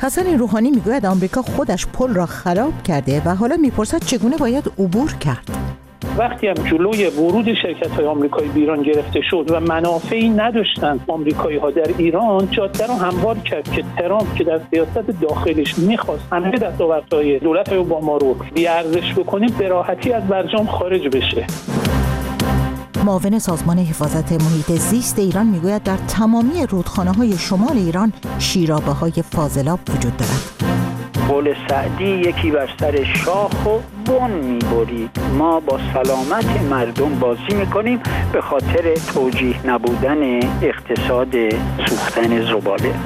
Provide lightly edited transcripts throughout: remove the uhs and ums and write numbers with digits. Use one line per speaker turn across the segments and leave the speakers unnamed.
حسن روحانی میگوید آمریکا خودش پل را خراب کرده و حالا میپرسد چگونه باید عبور کرد.
وقتی هم جلوی ورود شرکت‌های آمریکایی به ایران گرفته شد و منافعی نداشتن آمریکایی‌ها در ایران، جاده رو هموار کرد که ترامپ که در سیاست داخلیش می‌خواست همه دستاوردهای دولت اوباما رو بی‌ارزش بکنه، به راحتی از برجام خارج بشه.
معاون سازمان حفاظت محیط زیست ایران میگوید در تمامی رودخانه‌های شمال ایران شیرابه‌های فاضلاب وجود دارد.
قول سعدی یکی بر سر شاخ و بن می‌برید. ما با سلامت مردم بازی می‌کنیم به خاطر توجیه نبودن اقتصاد سوختن زباله.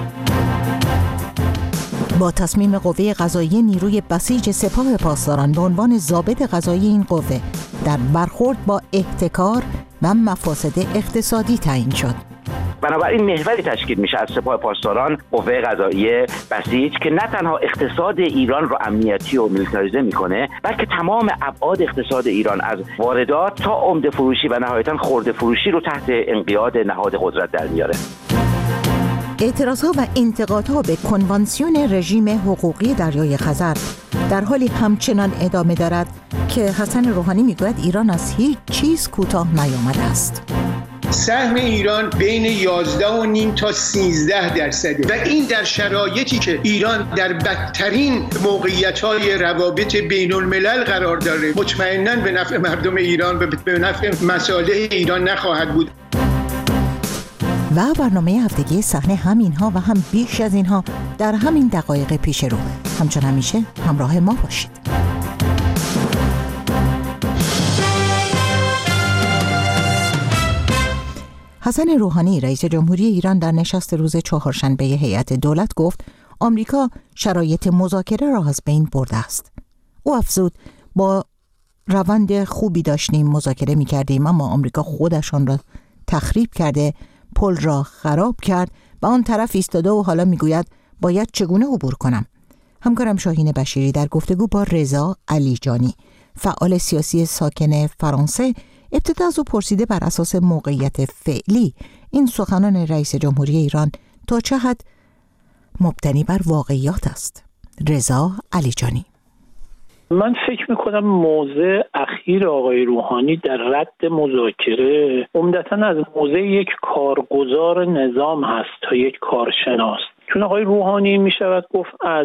با تصمیم قوه قضاییه نیروی بسیج سپاه پاسداران به عنوان ضابط قضایی این قوه در برخورد با احتکار و مفاسد اقتصادی تعیین شد.
بنابراین محوری تشکیل میشه از سپاه پاسداران قوه قضاییه بسیج که نه تنها اقتصاد ایران رو امنیتی و میلیتاریزه میکنه، بلکه تمام ابعاد اقتصاد ایران از واردات تا عمده فروشی و نهایتاً خرده فروشی رو تحت انقیاد نهاد قدرت در میاره.
اعتراضها و انتقادها به کنوانسیون رژیم حقوقی دریای خزر در حالی همچنان ادامه دارد که حسن روحانی میگوید ایران از هیچ چیز کوتاه نیامده است.
سهم ایران بین 11.5 تا 13% و این در شرایطی که ایران در بدترین موقعیت‌های روابط بین الملل قرار داره، مطمئناً به نفع مردم ایران و به نفع مصالح ایران نخواهد بود.
و برنامه هفتگی صحنه هم اینها و هم بیش از اینها در همین دقایق پیش رو. همچون همیشه همراه ما باشید. حسن روحانی رئیس جمهوری ایران در نشست روز چهارشنبه هیئت دولت گفت آمریکا شرایط مذاکره را از بین برده است. او افزود با روند خوبی داشتیم مذاکره می‌کردیم، اما آمریکا خودشان را تخریب کرده، پل را خراب کرد و آن طرف ایستاده و حالا میگوید باید چگونه عبور کنم. همکارم شاهین بشیری در گفتگو با رضا علیجانی، فعال سیاسی ساکن فرانسه، ابتدا از او پرسیده بر اساس موقعیت فعلی این سخنان رئیس جمهوری ایران تا چه حد مبتنی بر واقعیات است. رضا علیجانی:
من فکر میکنم موضع اخیر آقای روحانی در رد مذاکره عمدتاً از موضع یک کارگزار نظام هست تا یک کارشناس. چون آقای روحانی می شود گفت از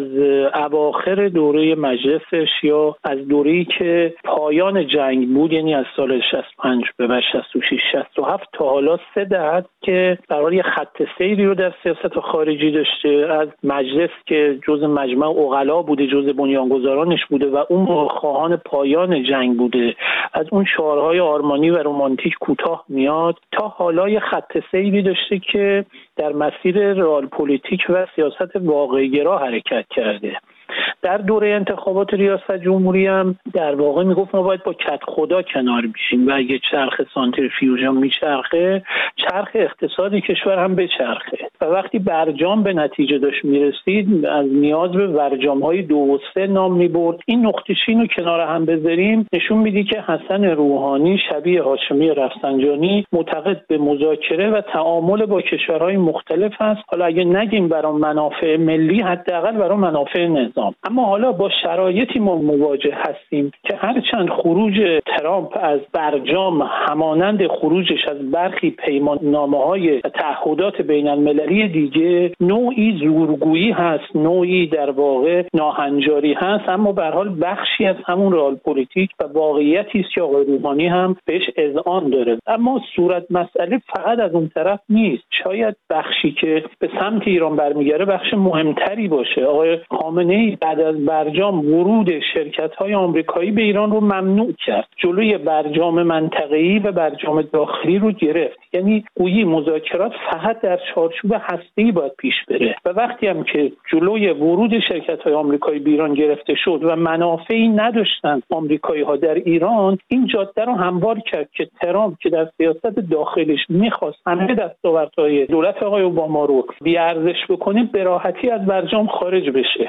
اواخر دوره مجلسش یا از دوره‌ای که پایان جنگ بود، یعنی از سال 65 به بعد 66 67 تا حالا 3 دهه که برای خط سیری رو در سیاست خارجی داشته. از مجلس که جزء مجمع عقلا بوده، جزء بنیانگذارانش بوده و اون خواهان پایان جنگ بوده، از اون شعارهای آرمانی و رمانتیک کوتاه میاد، تا حالا یه خط سیری داشته که در مسیر رئال پلیتیک و سیاست واقع‌گرا حرکت کرده. در دوره انتخابات ریاست جمهوری هم در واقع میگفت ما باید با کت خدا کنار بشیم و اگه چرخ سانتریفیوژ هم میچرخه، چرخ اقتصادی کشور هم بچرخه. و وقتی برجام به نتیجه داشت میرسید، از نیاز به برجام‌های 2 و 3 نام میبرد. این نقطه چین رو کنار هم بذاریم، نشون میدی که حسن روحانی شبیه هاشمی رفسنجانی معتقد به مذاکره و تعامل با کشورهای مختلف است. حالا اگه نگیم برای منافع ملی، حداقل برای منافع نظام. اما حالا با شرایطی ما مواجه هستیم که هرچند خروج ترامپ از برجام همانند خروجش از برخی پیماننامه‌های تعهدات بین‌المللی دیگه نوعی زورگویی هست، نوعی در واقع ناهنجاری هست، اما به هر حال بخشی از همون رئال پلیتیک و واقعیتی است که آقای روحانی هم بهش اذعان داره. اما صورت مسئله فقط از اون طرف نیست. شاید بخشی که به سمت ایران برمیگره بخش مهمتری باشه. آقای خامنه‌ای بعد از برجام ورود شرکت‌های آمریکایی به ایران رو ممنوع کرد. جلوی برجام منطقه‌ای و برجام داخلی رو گرفت. یعنی گویی مذاکرات فقط در چارچوب هسته‌ای باید پیش بره. و وقتی هم که جلوی ورود شرکت‌های آمریکایی به ایران گرفته شد و منافعی نداشتن آمریکایی‌ها در ایران، این جاده رو هموار کرد که ترامپ که در سیاست داخلیش می‌خواست همه دستاوردهای دولت آقای اوباما رو بی‌ارزش بکنه، به راحتی از برجام خارج بشه. بعد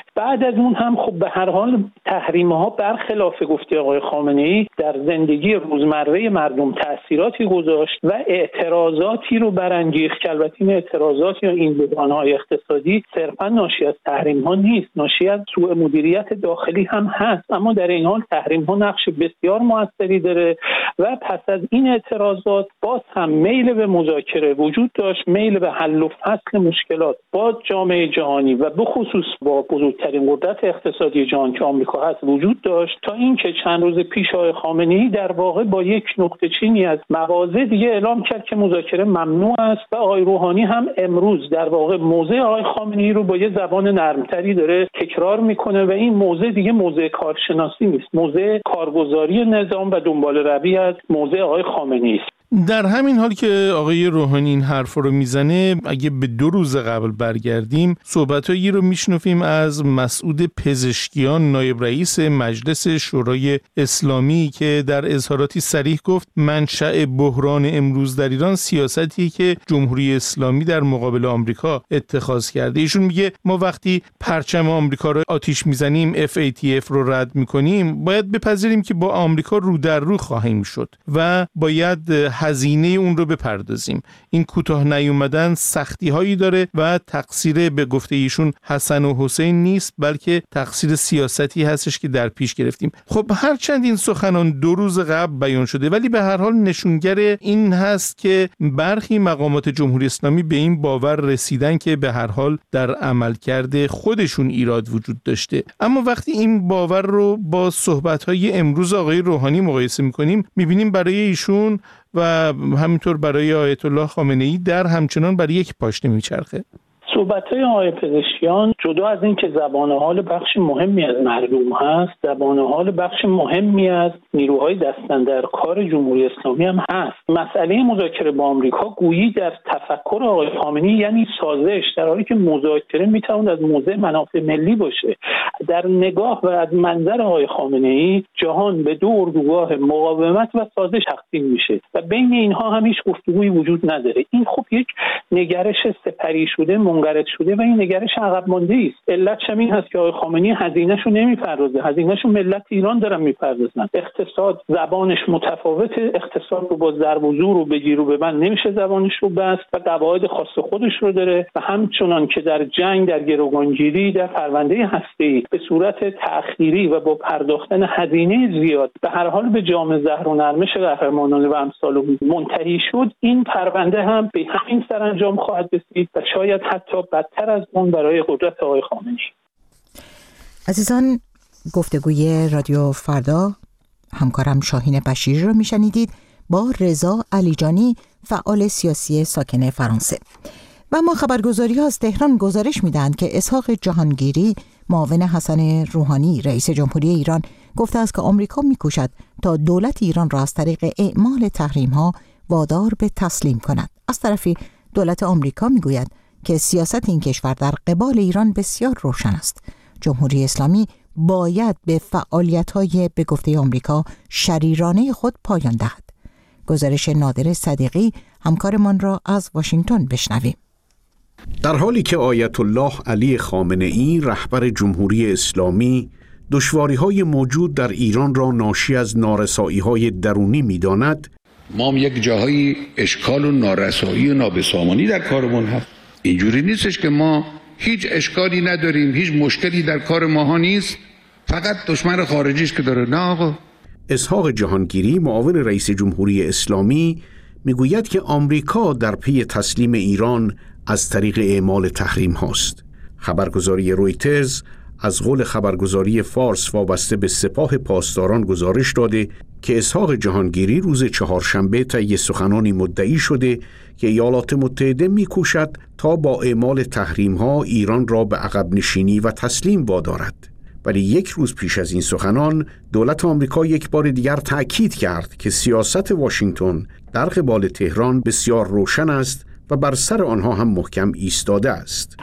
بعد از اون هم خب به هر حال تحریم‌ها برخلاف گفته آقای خامنه‌ای در زندگی روزمره مردم تأثیراتی گذاشت و اعتراضاتی رو برانگیخت که البته این اعتراضات یا این بحران‌های اقتصادی صرفاً ناشی از تحریم‌ها نیست، ناشی از سوء مدیریت داخلی هم هست، اما در این حال تحریم‌ها نقش بسیار موثری داره و پس از این اعتراضات باز هم میل به مذاکره وجود داشت، میل به حل و فصل مشکلات با جامعه جهانی و به خصوص با بزرگترین قدرت اقتصادی جهان که آمریکا هست وجود داشت، تا اینکه چند روز پیش آقای خامنه‌ای در واقع با یک نقطه چینی از مواضع دیگه اعلام کرد که مذاکره ممنوع است و آقای روحانی هم امروز در واقع موضع آقای خامنه‌ای رو با یه زبان نرمتری داره تکرار میکنه و این موضع دیگه موضع کارشناسی نیست، موضع کارگزاری نظام و دنبال روی از موضع آقای خامنه‌ای است.
در همین حال که آقای روحانی این حرف رو میزنه، اگه به 2 روز قبل برگردیم، صحبتایی رو میشنویم از مسعود پزشکیان، نایب رئیس مجلس شورای اسلامی، که در اظهاراتی صریح گفت منشأ بحران امروز در ایران سیاستی که جمهوری اسلامی در مقابل آمریکا اتخاذ کرده. ایشون میگه ما وقتی پرچم آمریکا رو آتیش میزنیم، FATF رو رد میکنیم، باید بپذیریم که با آمریکا رو در رو خواهیم شد و باید هزینه اون رو بپردازیم. این کوتاه نیومدن سختی هایی داره و تقصیر به گفته ایشون حسن و حسین نیست، بلکه تقصیر سیاستی هستش که در پیش گرفتیم. خب هرچند این سخنان 2 روز قبل بیان شده، ولی به هر حال نشونگر این هست که برخی مقامات جمهوری اسلامی به این باور رسیدن که به هر حال در عملکرد خودشون ایراد وجود داشته. اما وقتی این باور رو با صحبت‌های امروز آقای روحانی مقایسه می‌کنیم، می‌بینیم برای ایشون و همینطور برای آیت الله خامنه‌ای در همچنان بر یک پاشنه میچرخه.
صحبت‌های آقای پزشکیان جدا از این که زبان حال بخش مهمی از مردم هست، زبان حال بخش مهمی از نیروهای دست‌اندرکار جمهوری اسلامی هم هست. مسئله مذاکره با آمریکا گویی در تفکر آقای خامنه‌ای یعنی سازش، در حالی که مذاکره میتواند از موضع منافع ملی باشه. در نگاه و از منظر آقای خامنه‌ای جهان به 2 اردوگاه مقاومت و سازش تقسیم میشه و بین اینها هم هیچ گفتگویی وجود نداره. این خب یک نگرش سپری شده، منقرض شده و این نگرش عقب مانده است. علتش این هست که آقای خامنه‌ای هزینه‌شو نمیپردازه، هزینه‌شو ملت ایران دارن میپردازن. اقتصاد زبانش متفاوته، اقتصاد رو با ضرب و زور و بگیر و ببند نمیشه زبانش رو بست و قواعد خاص خودش رو داره و همچنان که در جنگ، در گروگانگیری، در پرونده هسته‌ای به صورت تأخیری و با پرداختن هزینه زیاد به هر حال به جام زهر و نرمش قهرمانانه و امثال منتهی شد، این پرونده هم به همین سرانجام خواهد رسید و شاید حتی بدتر از اون برای قدرت آقای خامنه‌ای.
عزیزان، گفتگوی رادیو فردا همکارم شاهین بشیر رو میشنیدید با رضا علیجانی، فعال سیاسی ساکن فرانسه. و ما خبرگزاری ها از تهران گزارش میدهند که اسحاق جهانگیری، معاون حسن روحانی رئیس جمهوری ایران، گفته است که آمریکا میکوشد تا دولت ایران را از طریق اعمال تحریم ها وادار به تسلیم کند. از طرفی دولت آمریکا میگوید که سیاست این کشور در قبال ایران بسیار روشن است. جمهوری اسلامی باید به فعالیت‌های به گفته آمریکا شریرانه خود پایان دهد. گزارش نادر صدیقی همکارمان را از واشنگتن بشنویم.
در حالی که آیت الله علی خامنه‌ای رهبر جمهوری اسلامی دشواری‌های موجود در ایران را ناشی از نارسایی‌های درونی می‌داند،
ما هم یک جاهای اشکال و نارسایی و نابسامانی در کارمون هست. اینجوری نیستش که ما هیچ اشکالی نداریم، هیچ مشکلی در کار ماها نیست، فقط دشمن خارجیش که داره. نه آقا.
اسحاق جهانگیری، معاون رئیس جمهوری اسلامی، میگوید که آمریکا در پی تسلیم ایران از طریق اعمال تحریم هاست. خبرگزاری رویترز از قول خبرگزاری فارس وابسته به سپاه پاسداران گزارش داده که اسحاق جهانگیری روز چهارشنبه طی سخنانی مدعی شده که ایالات متحده می‌کوشد تا با اعمال تحریم‌ها ایران را به عقب نشینی و تسلیم وادارد. ولی 1 روز پیش از این سخنان، دولت آمریکا یک بار دیگر تأکید کرد که سیاست واشنگتن در قبال تهران بسیار روشن است و بر سر آنها هم محکم ایستاده است.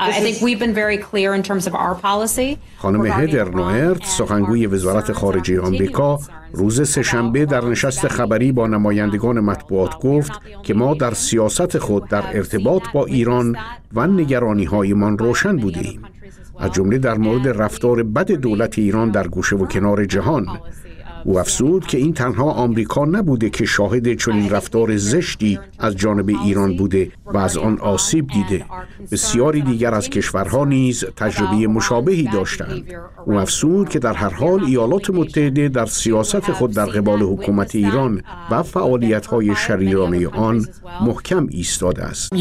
خانم هدر نوئرت، سخنگوی وزارت خارجه آمریکا، روز سه‌شنبه در نشست خبری با نمایندگان مطبوعات گفت که ما در سیاست خود در ارتباط با ایران و نگرانی‌هایمان روشن بودیم. از جمله در مورد رفتار بد دولت ایران در گوشه و کنار جهان. او افزود که این تنها آمریکا نبوده که شاهد چنین رفتار زشتی از جانب ایران بوده و از آن آسیب دیده. بسیاری دیگر از کشورها نیز تجربه مشابهی داشتند. او افزود که در هر حال ایالات متحده در سیاست خود در قبال حکومت ایران و فعالیت‌های شریرانه آن محکم ایستاده است.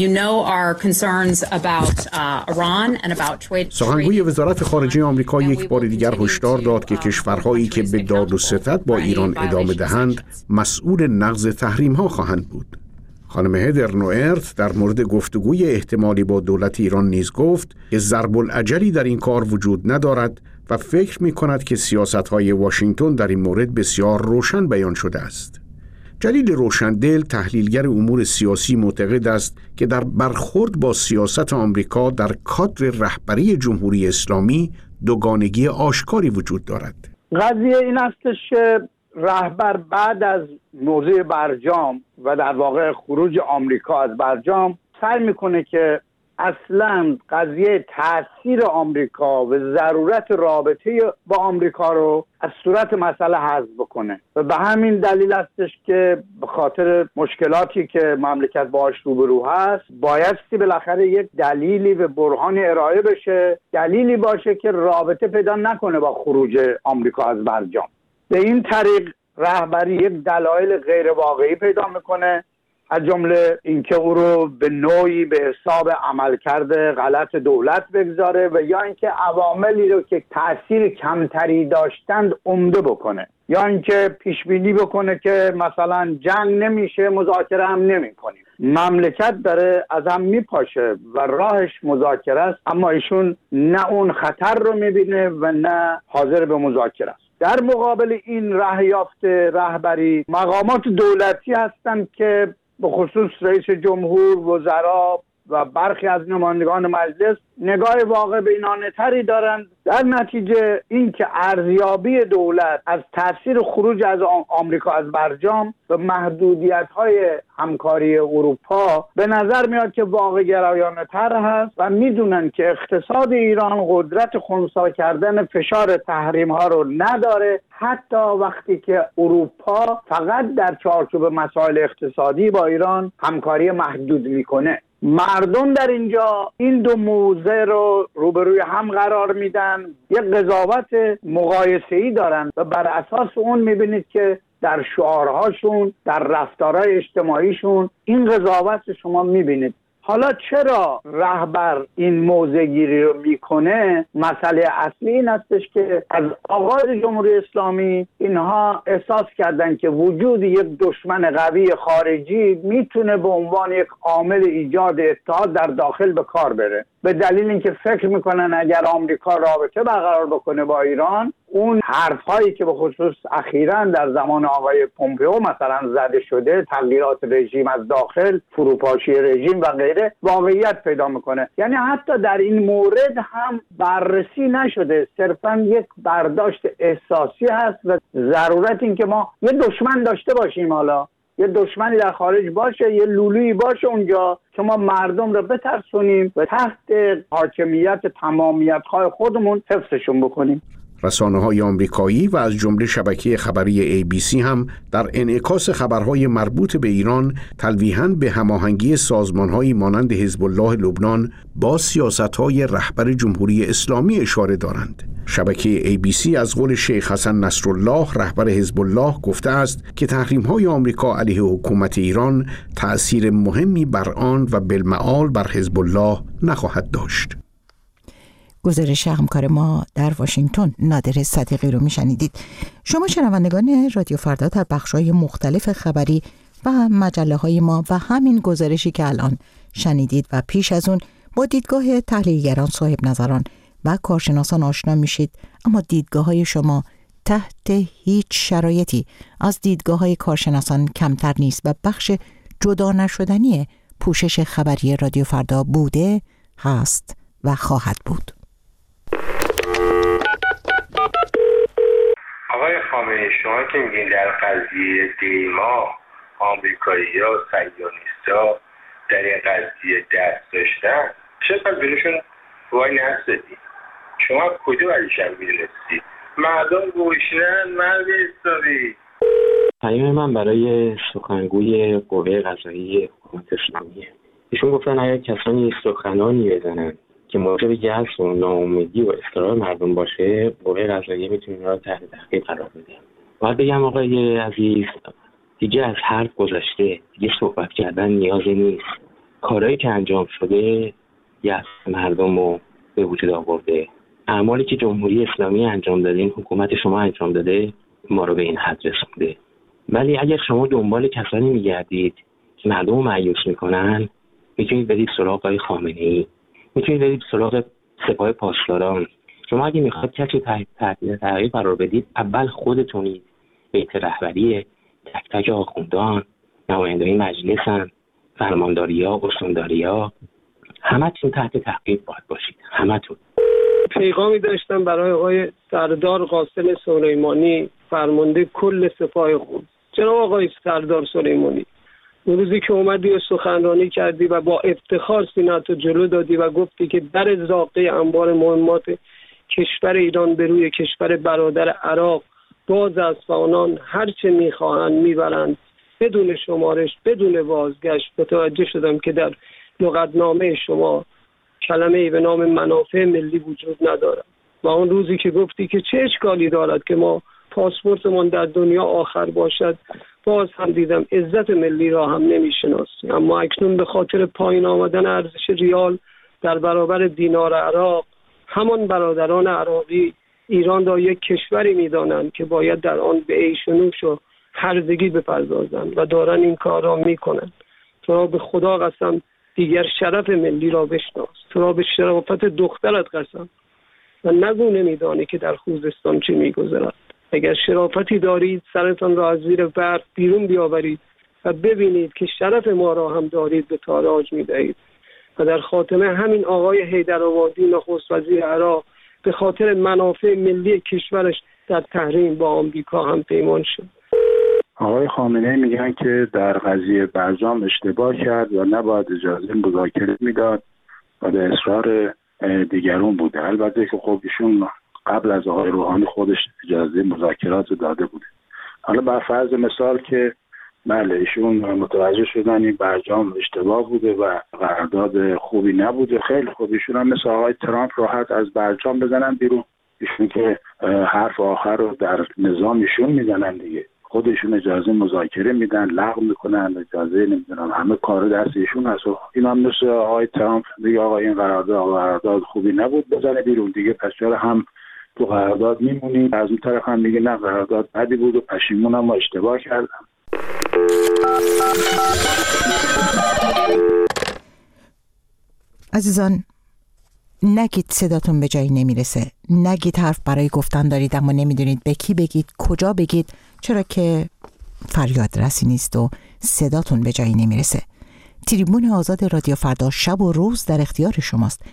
سخنگوی وزارت خارجه آمریکا یک بار دیگر هشدار داد که کشورهایی که به داد و ستد با ایران ادامه دهند مسئول نقض تحریم‌ها خواهند بود. خانم هدر نوئرت در مورد گفتگوی احتمالی با دولت ایران نیز گفت که ضرب العجلی در این کار وجود ندارد و فکر می‌کند که سیاست‌های واشنگتن در این مورد بسیار روشن بیان شده است. جلیل روشندل، تحلیلگر امور سیاسی، معتقد است که در برخورد با سیاست آمریکا در کادر رهبری جمهوری اسلامی دوگانگی آشکاری وجود دارد.
قضیه این استش که رهبر بعد از موضوع برجام و در واقع خروج آمریکا از برجام سعی میکنه که اصلا قضیه تأثیر آمریکا و ضرورت رابطه با آمریکا رو از صورت مسئله حذف بکنه و به همین دلیل استش که به خاطر مشکلاتی که مملکت باهاش روبرو هست بایستی بالاخره یک دلیلی و برهانی ارائه بشه، دلیلی باشه که رابطه پیدا نکنه با خروج آمریکا از برجام. به این طریق رهبری یک دلایل غیر واقعی پیدا میکنه، از جمله اینکه او رو به نوعی به حساب عملکرد غلط دولت بگذاره و یا اینکه عواملی رو که تأثیر کمتری داشتند عمده بکنه، یا اینکه پیش بینی بکنه که مثلا جنگ نمیشه، مذاکره هم نمی‌کنیم. مملکت داره از هم میپاشه و راهش مذاکره است، اما ایشون نه اون خطر رو میبینه و نه حاضر به مذاکره است. در مقابل این راه یافته رهبری مقامات دولتی هستند که به خصوص رئیس جمهور، وزرا و برخی از نمایندگان مجلس نگاه واقع بینانه تری دارند. در نتیجه اینکه ارزیابی دولت از تاثیر خروج از آمریکا از برجام و محدودیت‌های همکاری اروپا به نظر میاد که واقع گرایانه تر هست و میدونن که اقتصاد ایران قدرت خنثی کردن فشار تحریم ها رو نداره، حتی وقتی که اروپا فقط در چارچوب مسائل اقتصادی با ایران همکاری محدود میکنه. مردم در اینجا این دو موضع رو روبروی هم قرار میدن، یک قضاوت مقایسه‌ای دارن و بر اساس اون میبینید که در شعارهاشون، در رفتارهای اجتماعیشون این قضاوت شما میبینید. حالا چرا رهبر این موضع گیری رو میکنه؟ مسئله اصلی این هستش که از آغاز جمهوری اسلامی اینها احساس کردن که وجود یک دشمن قوی خارجی میتونه به عنوان یک عامل ایجاد اتحاد در داخل به کار بره، به دلیل اینکه فکر میکنن اگر آمریکا رابطه برقرار بکنه با ایران، اون حرفهایی که به خصوص اخیراً در زمان آقای پومپئو مثلا زده شده، تغییرات رژیم از داخل، فروپاشی رژیم و غیره، واقعیت پیدا میکنه. یعنی حتی در این مورد هم بررسی نشده، صرفاً یک برداشت احساسی هست و ضرورت این که ما یه دشمن داشته باشیم، حالا یه دشمنی در خارج باشه، یه لولویی باشه اونجا که ما مردم رو بترسونیم و تحت حاکمیت تمامیت‌های خودمون حفظشون بکنیم.
رسانه‌های آمریکایی و از جمله شبکه خبری ABC هم در انعکاس خبرهای مربوط به ایران تلویحاً به هماهنگی سازمان‌هایی مانند حزب الله لبنان با سیاست‌های رهبر جمهوری اسلامی اشاره دارند. شبکه ABC از قول شیخ حسن نصرالله رهبر حزب الله گفته است که تحریم‌های آمریکا علیه حکومت ایران تأثیر مهمی بر آن و بالمعال بر حزب الله نخواهد داشت.
گزارش همکار ما در واشنگتن نادر صدیقی رو میشنیدید. شما شنوندگان رادیو فردا در بخش‌های مختلف خبری و مجله‌های ما و همین گزارشی که الان شنیدید و پیش از اون با دیدگاه تحلیلگران، صاحب نظران و کارشناسان آشنا میشید، اما دیدگاه‌های شما تحت هیچ شرایطی از دیدگاه‌های کارشناسان کمتر نیست و بخش جدا نشدنی پوشش خبری رادیو فردا بوده، هست و خواهد بود.
آقای خامنه‌ای، شما که میگین در قضیه دیما آمریکایی‌ها و صهیونیست‌ها در این قضیه دست داشتن، چرا بهشون وای نستدید؟ شما کجا ولیشم میدونستی؟ مردم گوشنن مرد حسابی.
پیام من برای سخنگوی قوه قضاییه حکومت اسلامیه. ایشون گفتن اگر کسانی سخنانی بزنن که موجب یأس و ناامیدی و اضطراب مردم باشه، قوه قضاییه میتونه اونا رو تحت تعقیب قرار بده. باید بگم آقای عزیز، دیگه از حرف گذشته، دیگه صحبت کردن نیازی نیست. کارهایی که انجام شده یأس مردم رو به وجود آورده. اعمالی که جمهوری اسلامی انجام داده، این حکومت شما انجام داده، ما رو به این حد رسونده. ولی اگر شما دنبال کسانی میگردید که مردم رو مایوس میکنن، میتونید برید سراغ آقای خامنه‌ای، میتونید برید سراغ سپاه پاسداران. شما اگه میخواد کسی تحت تعقیب قرار بدید، اول خودتونید. بیت رهبری، تک تک آخوندان، نمایندگان مجلسن، فرمانداری‌ها، استانداری‌ها، همتون تحت تعقیب باید باشید، همتون.
پیغامی داشتم برای آقای سردار قاسم سلیمانی، فرمانده کل سپاه خود. جناب آقای سردار سلیمانی، اون روزی که اومدی و سخنرانی کردی و با افتخار سینه‌تو جلو دادی و گفتی که در زاقه انبار مهمات کشور ایران به روی کشور برادر عراق باز است و آنان هر چه میخواهند میبرند بدون شمارش، بدون بازگشت، متوجه شدم که در لغتنامه شما کلمه‌ای به نام منافع ملی وجود ندارد. و اون روزی که گفتی که چه اشکالی دارد که ما پاسپورتمان در دنیا آخر باشد، باز هم دیدم عزت ملی را هم نمیشناسی. اما اکنون به خاطر پایین آمدن ارزش ریال در برابر دینار عراق، همان برادران عراقی ایران را یک کشوری میدانند که باید در آن به عیش و نوش و هرزگی بپردازند و دارن این کار را میکنند. تو را به خدا قسم دیگر شرف ملی را بشناس، تو را به شرافت دخترت قسم و نگو نمیدانی که در خوزستان چه میگذرد. اگر شرافتی دارید سرتان را از زیر برف بیرون بیاورید و ببینید که شرف ما را هم دارید به تاراج میدهید. و در خاتمه همین آقای حیدرآبادی نخست وزیر عراق به خاطر منافع ملی کشورش در تحریم با آمریکا هم پیمان شد.
آقای خامنه‌ای میگن که در قضیه برجام اشتباه کرد و نباید اجازه مذاکره میداد و به اصرار دیگرون بوده. البته که خب ایشون قبل از آقای روحانی خودش اجازه مذاکرات داده بوده. حالا بر فرض مثال که بله ایشون متوجه شدن این برجام اشتباه بوده و قرارداد خوبی نبوده، خیلی خوب، ایشون هم مثل آقای ترامپ راحت از برجام بزنن بیرون. ایشون که حرف آخر رو در نظام ایشون میزنن دیگه، خودشون اجازه مذاکره میدن، لغو میکنن، اجازه نمیدونم، همه کار دست ایشون هست. این هم مثل آقای ترامپ دیگه، آقا این قرارداد خوبی نبود بزنه بیرون دیگه، پس چرا هم تو قرارداد میمونیم؟ از اون طرف هم میگه نه قرارداد بدی بود و پشیمونم و اشتباه کردم.
عزیزان، نگید صداتون به جایی نمیرسه، نگید حرف برای گفتن دارید اما نمیدونید به کی بگید، کجا بگید، چرا که فریاد رسی نیست و صداتون به جایی نمیرسه. تریبون آزاد رادیو فردا شب و روز در اختیار شماست.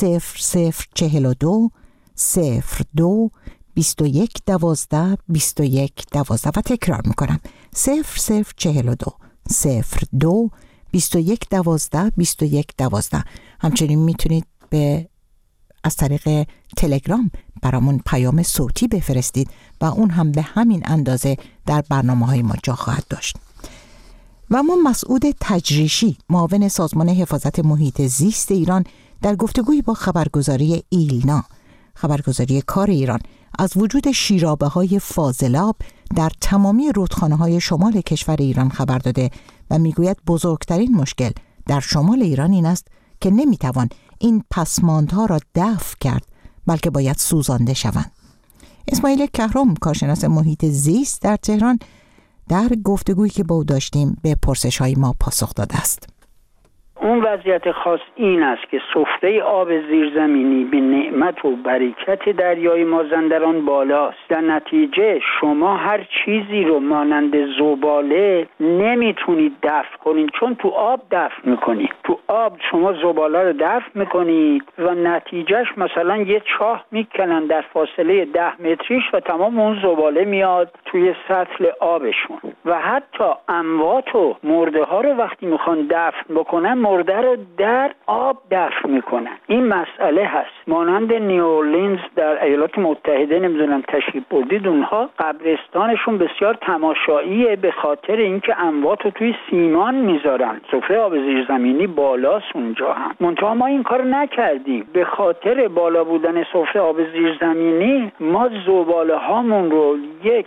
0042 02 21 12 21 12 و تکرار میکنم 0042 02 21 12 21 12. همچنین میتونید از طریق تلگرام برامون پیام صوتی بفرستید و اون هم به همین اندازه در برنامه‌های ما جا خواهد داشت. و اما مسعود تجریشی، معاون سازمان حفاظت محیط زیست ایران، در گفتگویی با خبرگزاری ایلنا، خبرگزاری کار ایران، از وجود شیرابه‌های فاضلاب در تمامی رودخانه‌های شمال کشور ایران خبر داده و میگوید بزرگترین مشکل در شمال ایران این است که نمیتوان این پسماندها را دفع کرد، بلکه باید سوزانده شوند. اسماعیل کهرم، کارشناس محیط زیست در تهران، در گفتگویی که با او داشتیم به پرسش‌های ما پاسخ داده است.
اون وضعیت خاص این است که سفره آب زیرزمینی به نعمت و برکت دریای مازندران بالاست. در نتیجه شما هر چیزی رو مانند زباله نمیتونید دفع کنید، چون تو آب دفع میکنید. تو آب شما زباله رو دفع میکنید و نتیجهش مثلا یه چاه میکنن در فاصله 10 متریش و تمام اون زباله میاد توی سطح آبشون. و حتی اموات و مرده ها رو وقتی میخوان دفن بکنن مرده رو در آب دفن میکنن. این مسئله هست. مانند نیوورلینز در ایالات متحده، نمیدونم تشریف بردید، اونها قبرستانشون بسیار تماشاییه به خاطر اینکه اموات رو توی سیمان میذارن. سفره آب زیرزمینی بالاست اونجا هم. منتها ما این کار نکردیم. به خاطر بالا بودن سفره آب زیرزمینی ما زباله هامون رو یک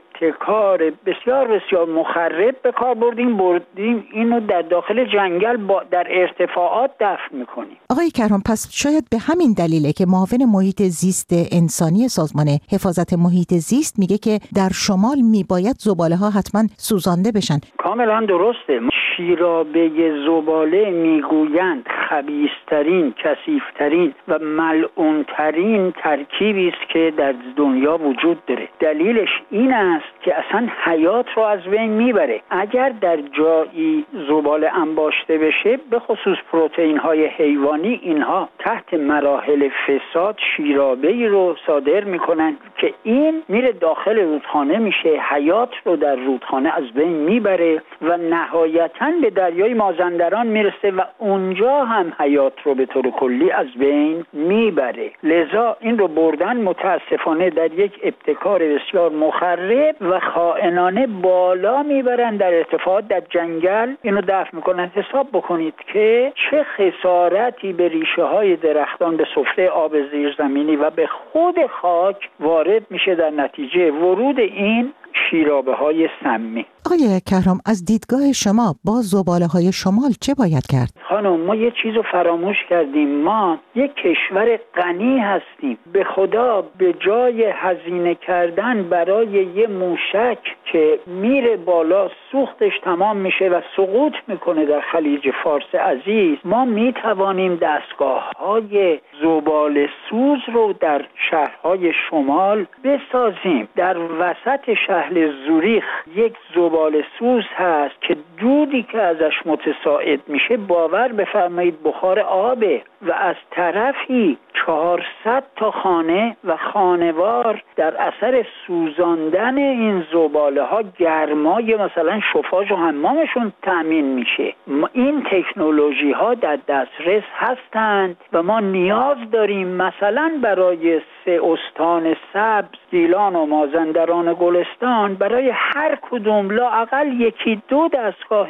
ابتکار بسیار بسیار مخرب به کار بردیم اینو در داخل جنگل در ارتفاعات دفن میکنیم.
آقای کرام، پس شاید به همین دلیله که معاون محیط زیست انسانی سازمان حفاظت محیط زیست میگه که در شمال میباید زباله ها حتما سوزانده بشن.
کاملا درسته. شیرابه زباله میگویند خبیث‌ترین، کثیف‌ترین و ملعون‌ترین ترکیبی است که در دنیا وجود داره. دلیلش این است که اصلا حیات رو از بین میبره. اگر در جایی زباله انباشته بشه، به خصوص پروتئین‌های حیوانی، اینها تحت مراحل فساد شیرابه‌ای رو صادر میکنن که این میره داخل رودخانه میشه، حیات رو در رودخانه از بین میبره و نهایتاً به دریای مازندران میرسه و اونجا هم حیات رو به طور کلی از بین میبره. لذا این رو بردن متاسفانه در یک ابتکار بسیار مخرب و خائنانه بالا میبرن در ارتفاعات در جنگل اینو دفن میکنن. حساب بکنید که چه خسارتی به ریشه های درختان، به سفره آب زیرزمینی و به خود خاک وارد میشه در نتیجه ورود این شیرابه های سمی.
آقای کرام، از دیدگاه شما با زباله های شمال چه باید کرد؟
خانم، ما یه چیز رو فراموش کردیم. ما یک کشور غنی هستیم. به خدا به جای هزینه کردن برای یه موشک که میره بالا، سوختش تمام میشه و سقوط میکنه در خلیج فارس عزیز، ما میتوانیم دستگاه‌های زباله سوز رو در شهرهای شمال بسازیم. در وسط شهر زوریخ یک زباله سوز هست که دودی که ازش متساعد میشه، باور بفرمایید بخار آبه و از طرفی 400 تا خانه و خانوار در اثر سوزاندن این زباله ها گرمای مثلا شوفاژ و حمامشون تأمین میشه. این تکنولوژی ها در دسترس هستند و ما نیاز داریم مثلا برای 3 استان سبز، گیلان و مازندران و گلستان، برای هر کدوم لااقل 1-2 دستگاه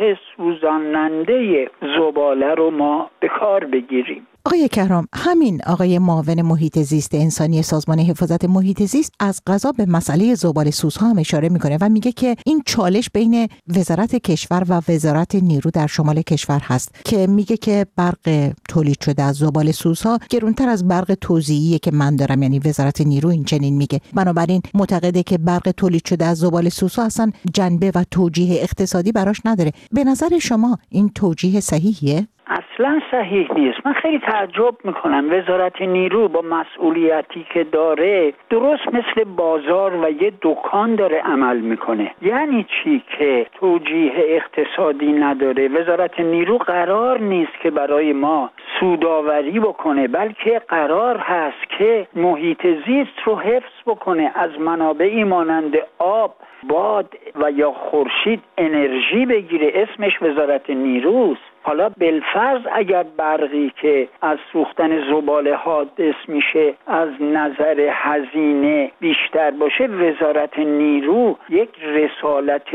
سوزاننده زباله رو ما به کار بگیریم.
آقای کرام، همین آقای معاون محیط زیست انسانی سازمان حفاظت محیط زیست از قضا به مسئله زباله سوزها هم اشاره میکنه و میگه که این چالش بین وزارت کشور و وزارت نیرو در شمال کشور هست که میگه که برق تولید شده از زباله سوزها گرونتر از برق توزیعیه که من دارم، یعنی وزارت نیرو این چنین میگه. بنابراین معتقده که برق تولید شده از زباله سوزها اصلا جنبه و توجیه اقتصادی براش نداره. به نظر شما این توجیه صحیحیه؟
اصلا صحیح نیست. من خیلی تعجب میکنم وزارت نیرو با مسئولیتی که داره درست مثل بازار و یه دکان داره عمل میکنه. یعنی چی که توجیه اقتصادی نداره؟ وزارت نیرو قرار نیست که برای ما سودآوری بکنه، بلکه قرار هست که محیط زیست رو حفظ بکنه، از منابعی مانند آب، باد و یا خورشید انرژی بگیره. اسمش وزارت نیروست. حالا بالفرض اگر برقی که از سوختن زباله حادث میشه از نظر هزینه بیشتر باشه، وزارت نیرو یک رسالت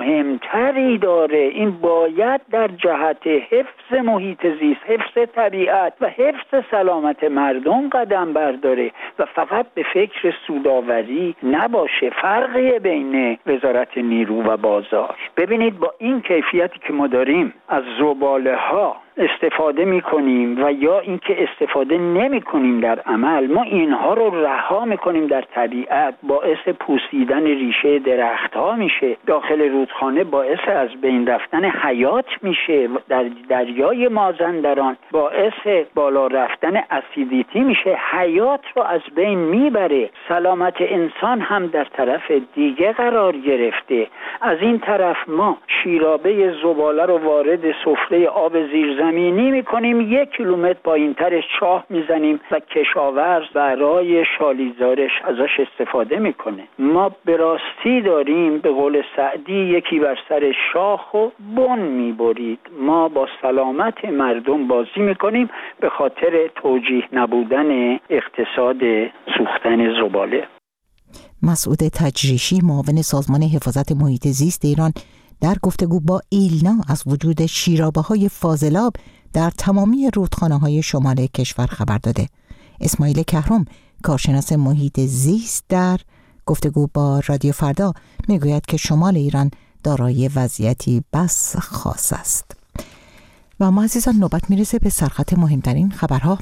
مهمتری داره. این باید در جهت حفظ محیط زیست، حفظ طبیعت و حفظ سلامت مردم قدم برداره و فقط به فکر سودآوری نباشه. فرقی بین وزارت نیرو و بازار. ببینید با این کیفیتی که ما داریم از زباله ها استفاده میکنیم و یا اینکه استفاده نمیکنیم در عمل، ما اینها رو رها میکنیم در طبیعت، باعث پوسیدن ریشه درخت ها میشه، داخل رودخانه باعث از بین رفتن حیات میشه، در دریای مازندران باعث بالا رفتن اسیدیتی میشه، حیات رو از بین میبره. سلامت انسان هم در طرف دیگه قرار گرفته. از این طرف ما شیرابه زباله رو وارد سفره آب زیرزمینی زیرزمینی میکنیم، 1 کیلومتر پایینترش چاه میزنیم و کشاورز برای شالیزارش ازش استفاده میکنه. ما به راستی داریم به قول سعدی یکی بر سر شاخ و بن میبرید. ما با سلامت مردم بازی میکنیم به خاطر توجیه نبودن اقتصاد سوختن زباله.
مسعود تجریشی، معاون سازمان حفاظت محیط زیست ایران، در گفتگو با ایلنا از وجود شیرابه‌های فاضلاب در تمامی رودخانه‌های شمال کشور خبر داده. اسماعیل کهرم، کارشناس محیط زیست، در گفتگو با رادیو فردا میگوید که شمال ایران دارای وضعیتی بس خاص است. و ما عزیزان نوبت میرسه به سرخط مهمترین خبرها.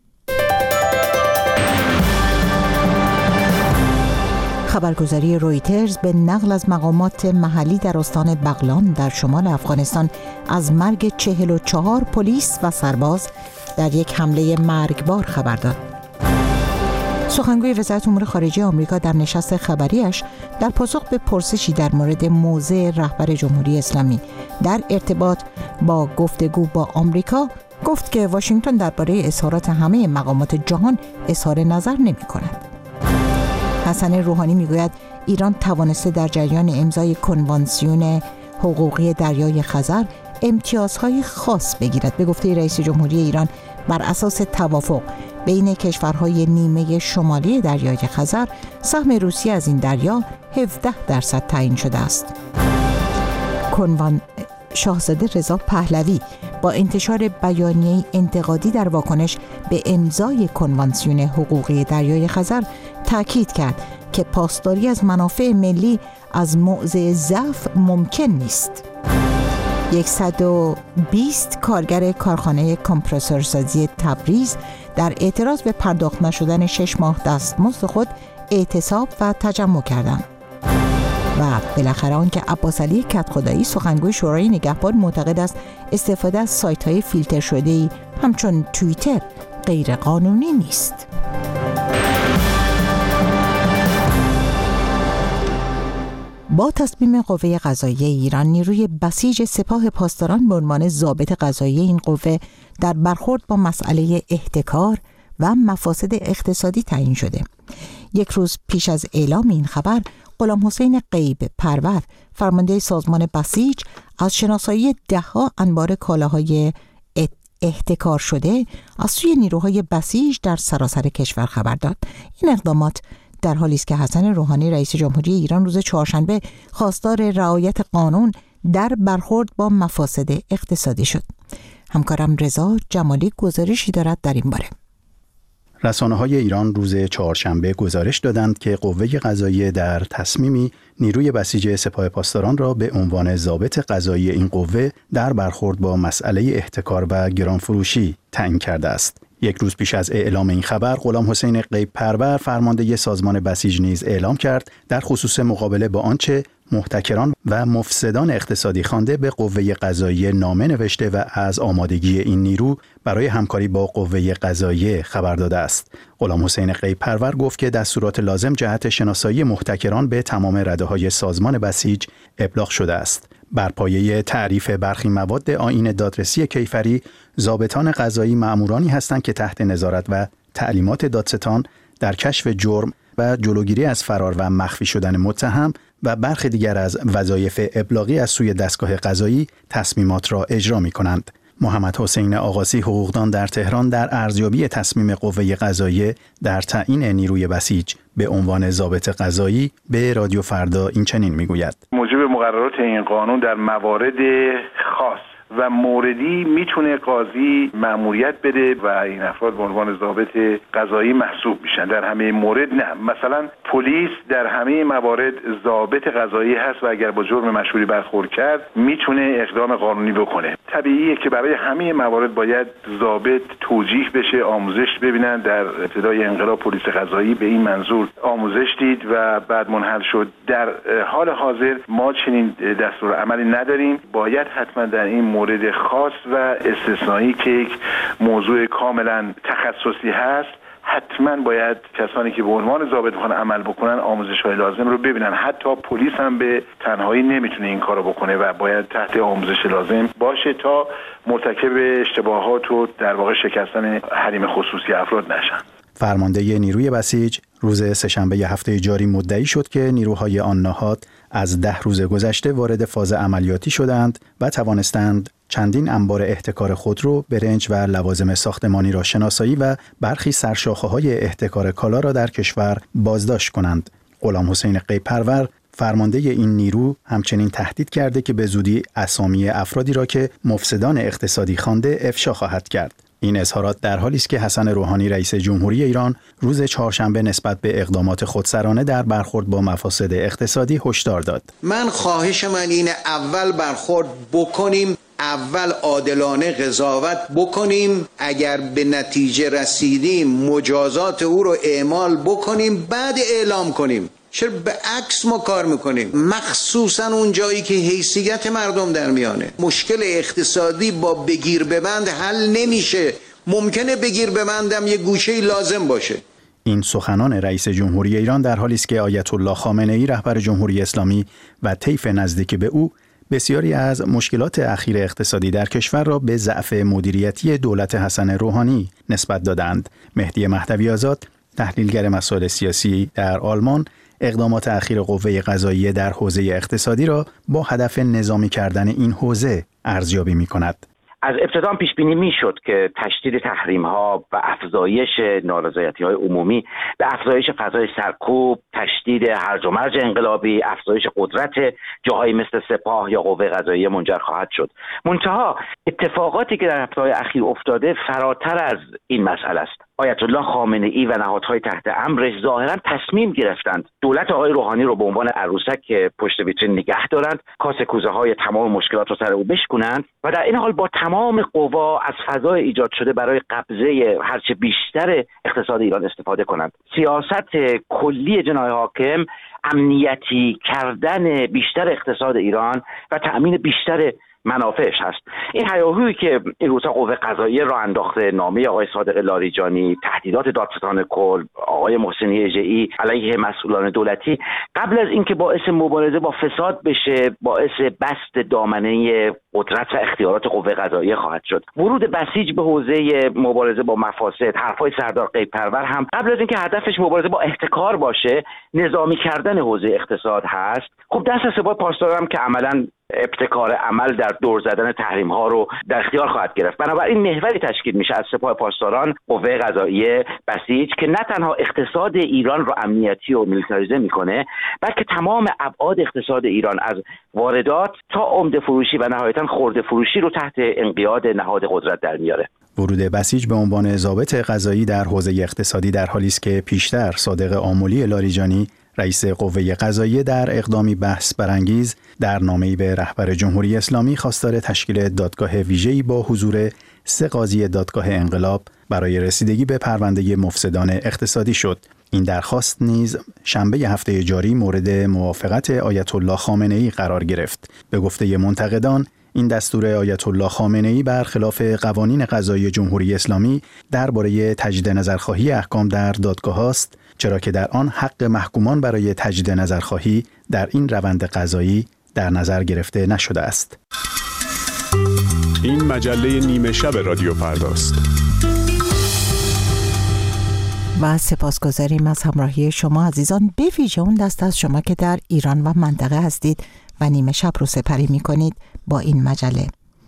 خبرگزاری رویترز به نقل از مقامات محلی در استان بغلان در شمال افغانستان از مرگ 44 پلیس و سرباز در یک حمله مرگبار خبر داد. سخنگوی وزارت امور خارجه آمریکا در نشست خبریش در پاسخ به پرسشی در مورد موضع رهبر جمهوری اسلامی در ارتباط با گفتگو با آمریکا گفت که واشنگتن درباره اظهارات همه مقامات جهان اظهار نظر نمی‌کند. حسن روحانی میگوید ایران توانسته در جریان امضای کنوانسیون حقوقی دریای خزر امتیازهای خاص بگیرد. به گفته رئیس جمهوری ایران بر اساس توافق بین کشورهای نیمه شمالی دریای خزر سهم روسیه از این دریا 17% تعیین شده است. شاهزاده رضا پهلوی با انتشار بیانیه انتقادی در واکنش به امضای کنوانسیون حقوقی دریای خزر تاکید کرد که پاسداری از منافع ملی از موضع ضعف ممکن نیست. 120 کارگر کارخانه کمپرسورسازی تبریز در اعتراض به پرداخت نشدن 6 ماه دستمزد خود اعتصاب و تجمع کردند. و بالاخره آنکه عباس علی کدخدایی، سخنگوی شورای نگهبان، معتقد است استفاده از سایت‌های فیلتر شده‌ای همچون توییتر غیر قانونی نیست. با تصمیم قوه قضاییه ایران، نیروی بسیج سپاه پاسداران به عنوان ضابط قضایی این قوه در برخورد با مسئله احتکار و مفاسد اقتصادی تعیین شده. یک روز پیش از اعلام این خبر، غلامحسین غیب پرور، فرمانده سازمان بسیج، از شناسایی ده‌ها انبار کالاهای احتکار شده از سوی نیروهای بسیج در سراسر کشور خبر داد. این اقدامات در حالی است که حسن روحانی رئیس جمهوری ایران روز چهارشنبه خواستار رعایت قانون در برخورد با مفاسد اقتصادی شد. همکارم رضا جمالی گزارشی دارد در این باره.
رسانه‌های ایران روز چهارشنبه گزارش دادند که قوه قضاییه در تصمیمی نیروی بسیج سپاه پاسداران را به عنوان ضابط قضایی این قوه در برخورد با مسئله احتکار و گرانفروشی تعیین کرده است. یک روز پیش از اعلام این خبر، غلامحسین غیب پرور، فرمانده سازمان بسیج، نیز اعلام کرد در خصوص مقابله با آنچه محتکران و مفسدان اقتصادی خوانده به قوه قضاییه نامه نوشته و از آمادگی این نیرو برای همکاری با قوه قضاییه خبر داده است. غلامحسین غیب پرور گفت که دستورات لازم جهت شناسایی محتکران به تمام رده‌های سازمان بسیج ابلاغ شده است. بر پایه تعریف برخی مواد آیین دادرسی کیفری، ضابطان قضایی مأمورانی هستند که تحت نظارت و تعلیمات دادستان در کشف جرم و جلوگیری از فرار و مخفی شدن متهم و برخی دیگر از وظایف ابلاغی از سوی دستگاه قضایی تصمیمات را اجرا می‌کنند. محمد حسین آقاسی، حقوقدان در تهران، در ارزیابی تصمیم قوه قضاییه در تعیین نیروی بسیج به عنوان ضابط قضایی به رادیو فردا این چنین میگوید:
موجب مقررات این قانون در موارد خاص و موردی میتونه قاضی مأموریت بده و این افراد به عنوان ضابط قضایی محسوب میشن. در همه مورد نه. مثلا پلیس در همه موارد ضابط قضایی هست و اگر با جرم مشهوری برخورد کرد میتونه اقدام قانونی بکنه. طبیعیه که برای همه موارد باید ضابط توجیه بشه، آموزش ببینن. در ابتدای انقلاب پلیس قضایی به این منظور آموزش دید و بعد منحل شد. در حال حاضر ما چنین دستور عملی نداریم. باید حتما در این مورد خاص و استثنایی که یک موضوع کاملا تخصصی هست حتما باید کسانی که به عنوان ضابط میخوان عمل بکنن آموزش‌های لازم رو ببینن. حتی پلیس هم به تنهایی نمیتونه این کارو بکنه و باید تحت آموزش لازم باشه تا مرتکب اشتباهات و در واقع شکستن حریم خصوصی افراد نشن.
فرمانده نیروی بسیج روز سه‌شنبه هفته جاری مدعی شد که نیروهای آن نهاد از 10 روز گذشته وارد فاز عملیاتی شدند و توانستند چندین انبار احتکار خودرو، برنج و لوازم ساختمانی را شناسایی و برخی سرشاخه‌های احتکار کالا را در کشور بازداشت کنند. غلام حسین قیپرور فرمانده این نیرو همچنین تهدید کرده که به زودی اسامی افرادی را که مفسدان اقتصادی خوانده افشا خواهد کرد. این اظهارات در حالی است که حسن روحانی رئیس جمهوری ایران روز چهارشنبه نسبت به اقدامات خودسرانه در برخورد با مفاسد اقتصادی هشدار داد.
من خواهش من اینه اول برخورد بکنیم، اول عادلانه قضاوت بکنیم، اگر به نتیجه رسیدیم مجازات او رو اعمال بکنیم، بعد اعلام کنیم. چرا به عکس ما کار میکنیم؟ مخصوصا اون جایی که حیثیت مردم در میانه. مشکل اقتصادی با بگیر ببند حل نمیشه. ممکنه بگیر ببندم یه گوشه لازم باشه.
این سخنان رئیس جمهوری ایران در حالی است که آیت الله خامنه ای رهبر جمهوری اسلامی و طیف نزدیک به او بسیاری از مشکلات اخیر اقتصادی در کشور را به ضعف مدیریتی دولت حسن روحانی نسبت دادند. مهدی مهدوی آزاد، تحلیلگر مسائل سیاسی در آلمان، اقدامات اخیر قوه قضاییه در حوزه اقتصادی را با هدف نظامی کردن این حوزه ارزیابی می‌کند.
از ابتدا پیش بینی میشد که تشدید تحریم‌ها و افزایش نارضایتی‌های عمومی به افزایش فضای سرکوب، تشدید هرج و مرج انقلابی، افزایش قدرت جاهای مثل سپاه یا قوه قضاییه منجر خواهد شد. منتها اتفاقاتی که در هفته‌های اخیر افتاده فراتر از این مسئله است. آیت الله خامنه ای و نهادهای تحت امرش ظاهرا تصمیم گرفتند دولت آقای روحانی رو به عنوان عروسک که پشت ویترین نگه دارند، کاسه کوزه های تمام مشکلات رو سر او بشکنند و در این حال با تمام قوا از فضای ایجاد شده برای قبضه هرچه بیشتر اقتصاد ایران استفاده کنند. سیاست کلی جناح حاکم امنیتی کردن بیشتر اقتصاد ایران و تأمین بیشتر منافعش هست. این هیاهویی که این روزها قوه قضاییه را انداخته، نامه آقای صادق لاریجانی، تهدیدات دادستان کل، آقای محسنی اژه‌ای علیه مسئولان دولتی، قبل از اینکه باعث مبارزه با فساد بشه، باعث بست دامنه قدرت و اختیارات قوه قضاییه خواهد شد. ورود بسیج به حوزه مبارزه با مفاسد، حرفای سردار قیپرور هم قبل از اینکه هدفش مبارزه با احتکار باشه، نظامی کردن حوزه اقتصاد هست. خب دست سپاه پاسداران هم که عملاً ابتکار عمل در دور زدن تحریم ها رو در اختیار خواهد گرفت. بنابراین محوری تشکیل میشه از سپاه پاسداران، قوه قضاییه، بسیج که نه تنها اقتصاد ایران رو امنیتی و میلیتاریزه میکنه، بلکه تمام ابعاد اقتصاد ایران از واردات تا عمده فروشی و نهایتاً خرده فروشی رو تحت انقیاد نهاد قدرت در میاره.
ورود بسیج به عنوان ضابط قضایی در حوزه اقتصادی در حالی است که پیشتر صادق آملی لاریجانی رئیس قوه قضاییه در اقدامی بحث برانگیز در نامه‌ای به رهبر جمهوری اسلامی خواستار تشکیل دادگاه ویژه‌ای با حضور 3 قاضی دادگاه انقلاب برای رسیدگی به پرونده مفسدان اقتصادی شد. این درخواست نیز شنبه هفته جاری مورد موافقت آیت الله خامنه ای قرار گرفت. به گفته منتقدان، این دستور آیت الله خامنه ای برخلاف قوانین قضایی جمهوری اسلامی درباره تجدید نظرخواهی احکام در دادگاه است، چرا که در آن حق محکومان برای تجدید نظرخواهی در این روند قضایی در نظر گرفته نشده است.
این مجله نیمه شب رادیو فرداست.
و سپاسگزاریم از همراهی شما عزیزان، به ویژه اون دست از شما که در ایران و منطقه هستید و نیمه شب رو سپری می کنید با این مجله.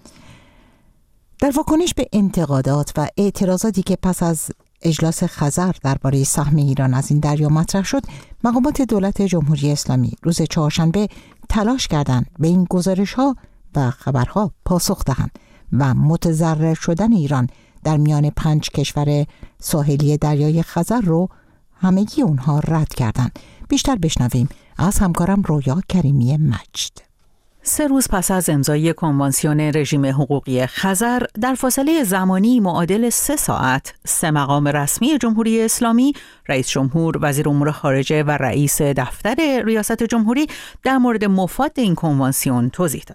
در واکنش به انتقادات و اعتراضاتی که پس از اجلاس خزر درباره سهم ایران از این دریا مطرح شد، مقامات دولت جمهوری اسلامی روز چهارشنبه تلاش کردند به این گزارش‌ها و خبرها پاسخ دهند و متضرر شدن ایران در میان 5 کشور ساحلی دریای خزر رو همگی اونها رد کردند. بیشتر بشنویم از همکارم رویا کریمی مجد.
3 روز پس از امضای کنوانسیون رژیم حقوقی خزر، در فاصله زمانی معادل 3 ساعت، 3 مقام رسمی جمهوری اسلامی، رئیس جمهور، وزیر امور خارجه و رئیس دفتر ریاست جمهوری در مورد مفاد این کنوانسیون توضیح دادند.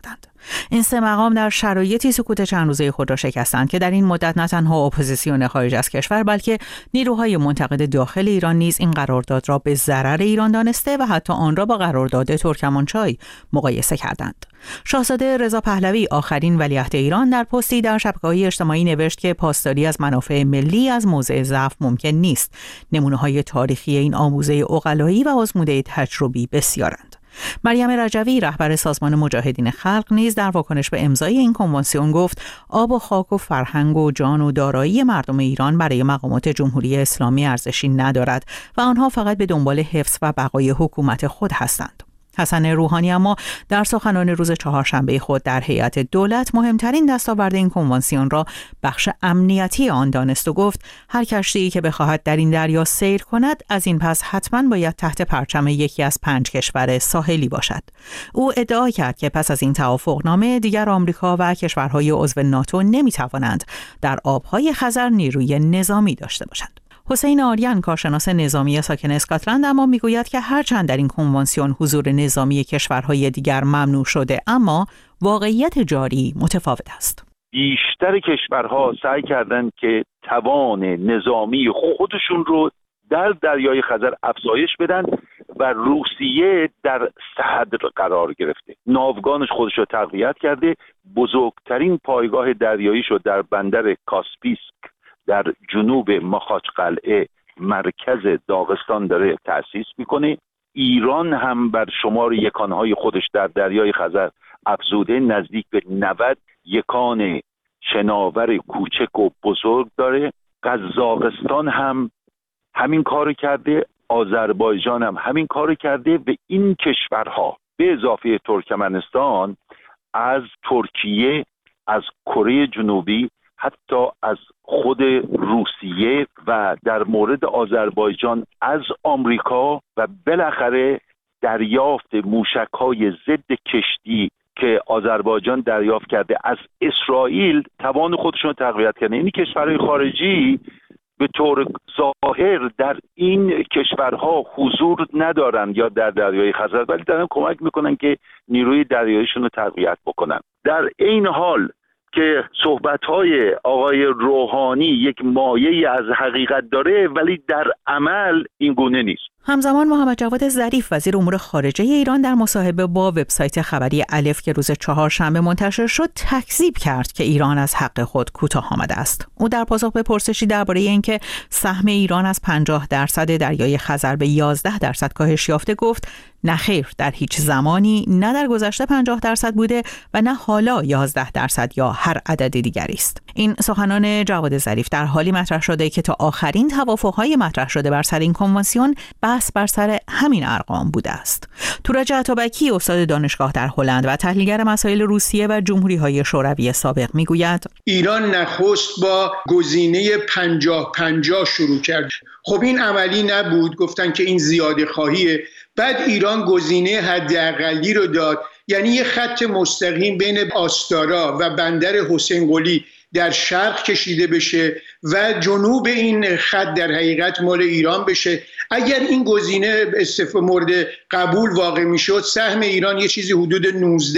این سه مقام در شرایطی سکوت چند روزه خود را شکستند که در این مدت نه تنها اپوزیسیون خارج از کشور بلکه نیروهای منتقد داخل ایران نیز این قرارداد را به ضرر ایران دانسته و حتی آن را با قرارداد ترکمانچای مقایسه کردند. شاهزاده رضا پهلوی آخرین ولیعهد ایران در پستی در شبکه‌های اجتماعی نوشت که پاسداری از منافع ملی از موضع ضعف ممکن نیست. نمونه‌های تاریخی این آموزه عقلایی و آزموده تجربی بسیارند. مریم رجوی رهبر سازمان مجاهدین خلق نیز در واکنش به امضای این کنوانسیون گفت آب و خاک و فرهنگ و جان و دارایی مردم ایران برای مقامات جمهوری اسلامی ارزشی ندارد و آنها فقط به دنبال حفظ و بقای حکومت خود هستند. حسن روحانی اما در سخنان روز چهارشنبه خود در هیئت دولت مهمترین دستاورد این کنوانسیون را بخش امنیتی آن دانست و گفت هر کشتی‌ای که بخواهد در این دریا سیر کند از این پس حتما باید تحت پرچم یکی از 5 کشور ساحلی باشد. او ادعا کرد که پس از این توافقنامه دیگر آمریکا و کشورهای عضو ناتو نمی‌توانند در آبهای خزر نیروی نظامی داشته باشند. حسین آریان کارشناس نظامی ساکن اسکاتلند اما میگوید که هرچند در این کنوانسیون حضور نظامی کشورهای دیگر ممنوع شده اما واقعیت جاری متفاوت است.
بیشتر کشورها سعی کردند که توان نظامی خودشون رو در دریای خزر افزایش بدن و روسیه در صدر قرار گرفته. ناوگانش خودش رو تقویت کرده، بزرگترین پایگاه دریاییش رو در بندر کاسپیسک در جنوب ماخاچقلعه مرکز داغستان داره تأسیس میکنه. ایران هم بر شمار یکانهای خودش در دریای خزر افزوده، نزدیک به 90 یکان شناور کوچک و بزرگ داره. قزاقستان هم همین کار کرده، آذربایجان هم همین کار کرده و این کشورها به اضافه ترکمنستان از ترکیه، از کره جنوبی، حتی از خود روسیه و در مورد آذربایجان از آمریکا و بالاخره دریافت موشک‌های ضد کشتی که آذربایجان دریافت کرده از اسرائیل توان خودشون رو تقویت کردن. این کشورهای خارجی به طور ظاهر در این کشورها حضور ندارند یا در دریای خزر، ولی دارن کمک میکنن که نیروی دریاییشون رو تقویت بکنن. در این حال که صحبت‌های آقای روحانی یک مایه از حقیقت داره ولی در عمل این گونه نیست.
همزمان محمد جواد ظریف وزیر امور خارجه ایران در مصاحبه با وبسایت خبری الف که روز چهارشنبه منتشر شد تکذیب کرد که ایران از حق خود کوتاه آمده است. او در پاسخ به پرسشی درباره اینکه سهم ایران از 50% دریای خزر به 11% کاهش یافته گفت نه خیر، در هیچ زمانی نه در گذشته 50% بوده و نه حالا 11% یا هر عدد دیگری است. این سخنان جواد ظریف در حالی مطرح شده که تا آخرین توافق‌های مطرح شده بر سر این کنوانسیون بحث بر سر همین ارقام بوده است. تورج عطابکی استاد دانشگاه در هلند و تحلیلگر مسائل روسیه و جمهوری‌های شوروی سابق میگوید
ایران نخست با گزینه 50-50 شروع کرد. خب این عملی نبود، گفتن که این زیاده خواهیه. بعد ایران گزینه حداقلی رو داد، یعنی یه خط مستقیم بین آستارا و بندر حسین قلی در شرق کشیده بشه و جنوب این خط در حقیقت مال ایران بشه. اگر این گزینه مورد قبول واقع میشد سهم ایران یه چیزی حدود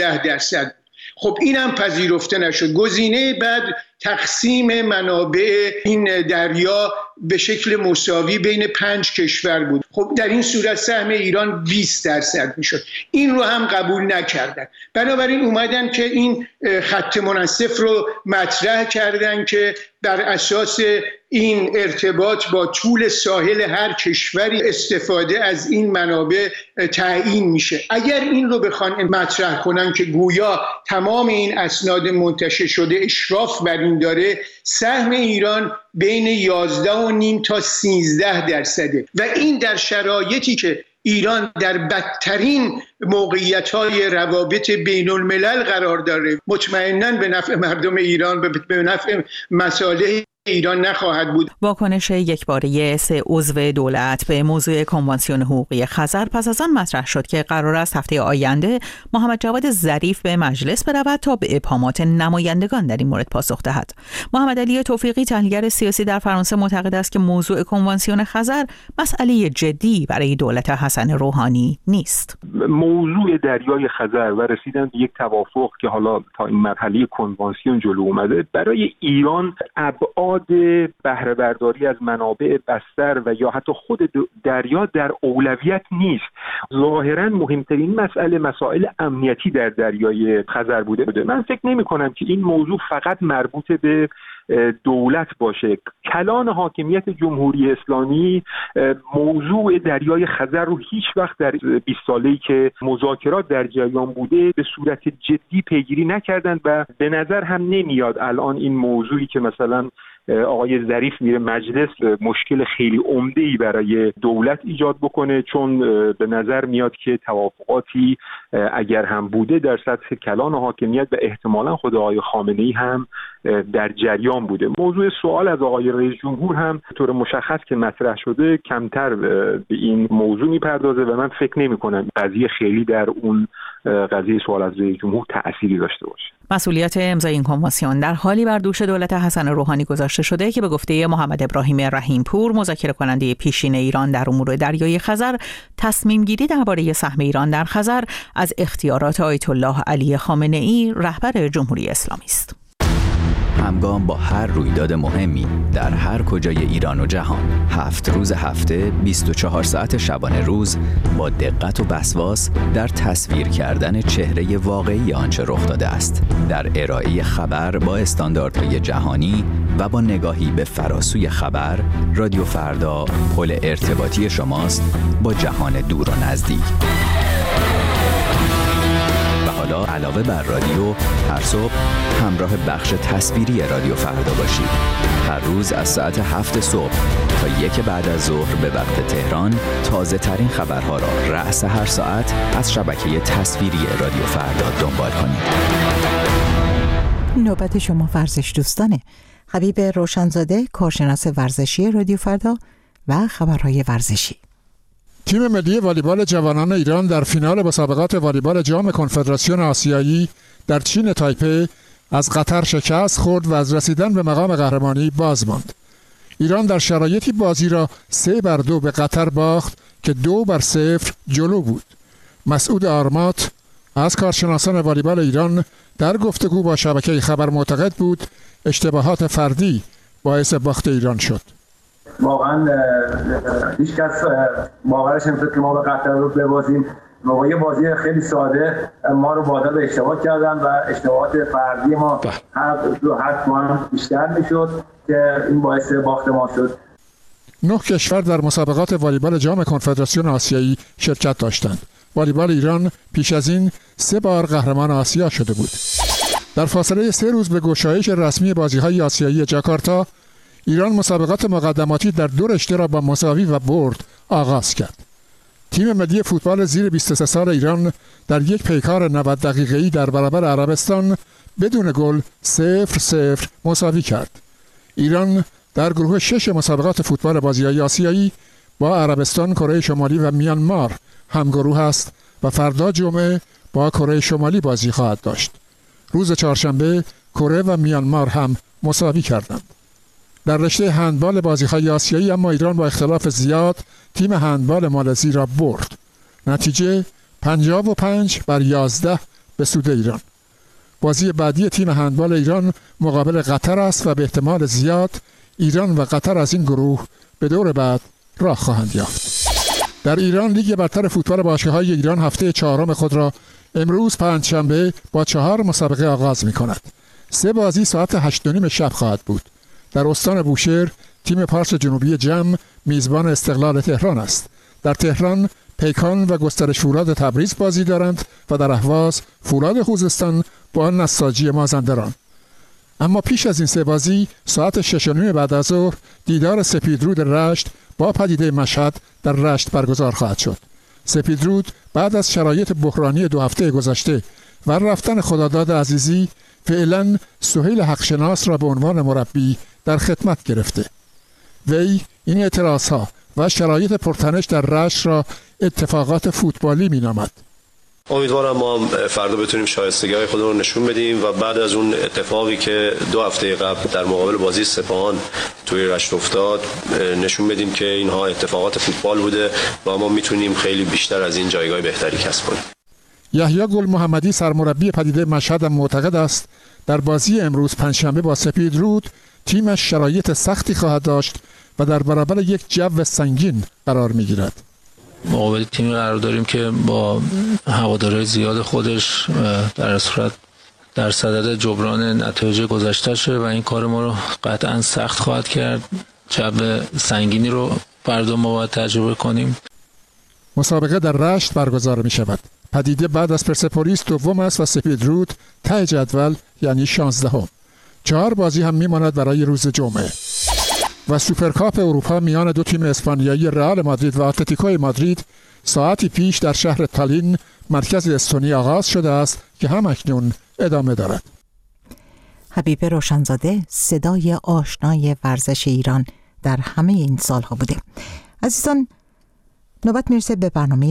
19%. خب اینم پذیرفته نشد. گزینه بعد تقسیم منابع این دریا به شکل مساوی بین 5 کشور بود. خب در این صورت سهم ایران 20% میشد. این رو هم قبول نکردن. بنابراین اومدن که این خط منصف رو مطرح کردن که بر اساس این ارتباط با طول ساحل هر کشوری استفاده از این منابع تعیین میشه. اگر این رو بخوان مطرح کنن که گویا تمام این اسناد منتشر شده اشراف بر این داره، سهم ایران بین 11.5 تا 13% و این در شرایطی که ایران در بدترین موقعیت‌های روابط بین الملل قرار داره، مطمئناً به نفع مردم ایران، به نفع مصالح ایران نخواهد بود.
واکنش یکباره 3 عضو دولت به موضوع کنوانسیون حقوقی خزر پس از آن مطرح شد که قرار است هفته آینده محمد جواد ظریف به مجلس برود تا به ابهامات نمایندگان در این مورد پاسخ دهد. محمد علی توفیقی، تحلیلگر سیاسی در فرانسه، معتقد است که موضوع کنوانسیون خزر مسئله جدی برای دولت حسن روحانی نیست.
موضوع دریای خزر و رسیدن به یک توافق که حالا تا این مرحله کنوانسیون جلو اومده برای ایران ابعاد بهره برداری از منابع بستر و یا حتی خود دریا در اولویت نیست. ظاهرا مهمترین مسائل امنیتی در دریای خزر بوده. من فکر نمی کنم که این موضوع فقط مربوط به دولت باشه. کلان حاکمیت جمهوری اسلامی موضوع دریای خزر رو هیچ وقت در 20 ساله‌ای که مذاکرات در جریان بوده به صورت جدی پیگیری نکردند و به نظر هم نمیاد الان این موضوعی که مثلا آقای ظریف میره مجلس مشکل خیلی عمده‌ای برای دولت ایجاد بکنه، چون به نظر میاد که توافقاتی اگر هم بوده در سطح کلان حاکمیت و احتمالاً خود آقای خامنه‌ای هم در جریان بوده. موضوع سوال از آقای رئیس جمهور هم طور مشخص که مطرح شده کمتر به این موضوع میپردازه و من فکر نمی‌کنم قضیه خیلی در اون قضیه سوال از رئیس جمهور تأثیری داشته باشه.
مسئولیت امضای این کنوانسیون در حالی بر دوش دولت حسن روحانی گذاشته شده که به گفته محمد ابراهیم رحیمپور، مذاکره کننده پیشین ایران در امور دریای خزر، تصمیم گیری درباره سهم ایران در خزر از اختیارات آیت الله علی خامنه‌ای رهبر جمهوری اسلامی است.
همگام با هر رویداد مهمی در هر کجای ایران و جهان، 7 روز هفته 24 ساعت شبانه روز با دقت و وسواس در تصویر کردن چهره واقعی آنچه رخ داده است، در ارائه خبر با استانداردهای جهانی و با نگاهی به فراسوی خبر، رادیو فردا پل ارتباطی شماست با جهان دور و نزدیک. حالا علاوه بر رادیو، هر صبح همراه بخش تصویری رادیو فردا باشید. هر روز از ساعت 7 صبح تا 1 بعد از ظهر به وقت تهران تازه ترین خبرها را رأس هر ساعت از شبکه تصویری رادیو فردا دنبال کنید.
نوبت شما ورزش دوستانه. حبیب روشنزاده، کارشناس ورزشی رادیو فردا و خبرهای ورزشی.
تیم ملی والیبال جوانان ایران در فینال مسابقات والیبال جام کنفدراسیون آسیایی در چین تایپه از قطر شکست خورد و از رسیدن به مقام قهرمانی باز ماند. ایران در شرایطی بازی را 3-2 به قطر باخت که 2-0 جلو بود. مسعود آرمات از کارشناسان والیبال ایران در گفتگو با شبکه خبر معتقد بود اشتباهات فردی باعث باخت ایران شد.
واقعا هیچ کس باورش نمیشد که ما به قطر رو ببازیم. موقعی بازی خیلی ساده ما رو وادار به اشتباه کردن و اشتباهات فردی ما هر توان بیشتر میشد که این باعث باخت ما شد.
9 کشور در مسابقات والیبال جام کنفدراسیون آسیایی شرکت داشتند. والیبال ایران پیش از این 3 بار قهرمان آسیا شده بود. در فاصله 3 روز به گشایش رسمی بازی‌های آسیایی جاکارتا، ایران مسابقات مقدماتی در 2 رشته را با مساوی و برد آغاز کرد. تیم ملی فوتبال زیر 23 سال ایران در یک پیکار 90 دقیقه‌ای در برابر عربستان بدون گل 0-0 مساوی کرد. ایران در گروه 6 مسابقات فوتبال بازی‌های آسیایی با عربستان، کره شمالی و میانمار همگروه است و فردا جمعه با کره شمالی بازی خواهد داشت. روز چهارشنبه کره و میانمار هم مساوی کردند. در رشته هندبال بازی‌های آسیایی اما ایران با اختلاف زیاد تیم هندبال مالزی را برد. نتیجه 55-11 به سود ایران. بازی بعدی تیم هندبال ایران مقابل قطر است و به احتمال زیاد ایران و قطر از این گروه به دور بعد راه خواهند یافت. در ایران لیگ برتر فوتبال باشگاه‌های ایران هفته 4 خود را امروز پنجشنبه با 4 مسابقه آغاز می‌کند. 3 بازی ساعت 8:30 شب خواهد بود. در استان بوشهر تیم پارس جنوبی جم میزبان استقلال تهران است. در تهران پیکان و گسترش فولاد تبریز بازی دارند و در اهواز فولاد خوزستان با نساجی مازندران. اما پیش از این 3 بازی ساعت 6:30 بعد از ظهر دیدار سپیدرود رشت با پدیده مشهد در رشت برگزار خواهد شد. سپیدرود بعد از شرایط بحرانی 2 هفته گذشته و رفتن خداداد عزیزی فعلا سهیل حقشناس را به عنوان مربی در خدمت گرفته. وی این اعتراضها و شرایط پرتنش در رشت را اتفاقات فوتبالی می‌نامد.
امیدوارم ما فردا بتونیم شایستگی‌های خودمون رو نشون بدیم و بعد از اون اتفاقی که 2 هفته قبل در مقابل بازی سپاهان توی رشت افتاد نشون بدیم که اینها اتفاقات فوتبال بوده و ما میتونیم خیلی بیشتر از این جایگاه بهتری کسب کنیم.
یحیی گل محمدی سرمربی پدیده مشهد معتقد است در بازی امروز پنجشنبه با سپیدرود تیمش شرایط سختی خواهد داشت و در برابر یک جو سنگین قرار می‌گیرد.
مقابل تیمی قرار داریم که با هوادارهای زیاد خودش در صورت در صدد جبران نتایج گذشته‌شه و این کار ما رو قطعاً سخت خواهد کرد. جو سنگینی رو فردا ما باید تجربه کنیم.
مسابقه در رشت برگزار می شود. پدیده بعد از پرسپولیس دوم است و سپیدرود ته جدول یعنی 16ام. 4 بازی هم میماند برای روز جمعه. و سوپرکاپ اروپا میان 2 تیم اسپانیایی رئال مادرید و اتلتیکو مادرید ساعتی پیش در شهر تالین مرکز استونی آغاز شده است که هم اکنون ادامه دارد.
حبیب روشنزاده صدای آشنای ورزش ایران در همه این سالها بوده. عزیزان، نوبت میرسه به برنامه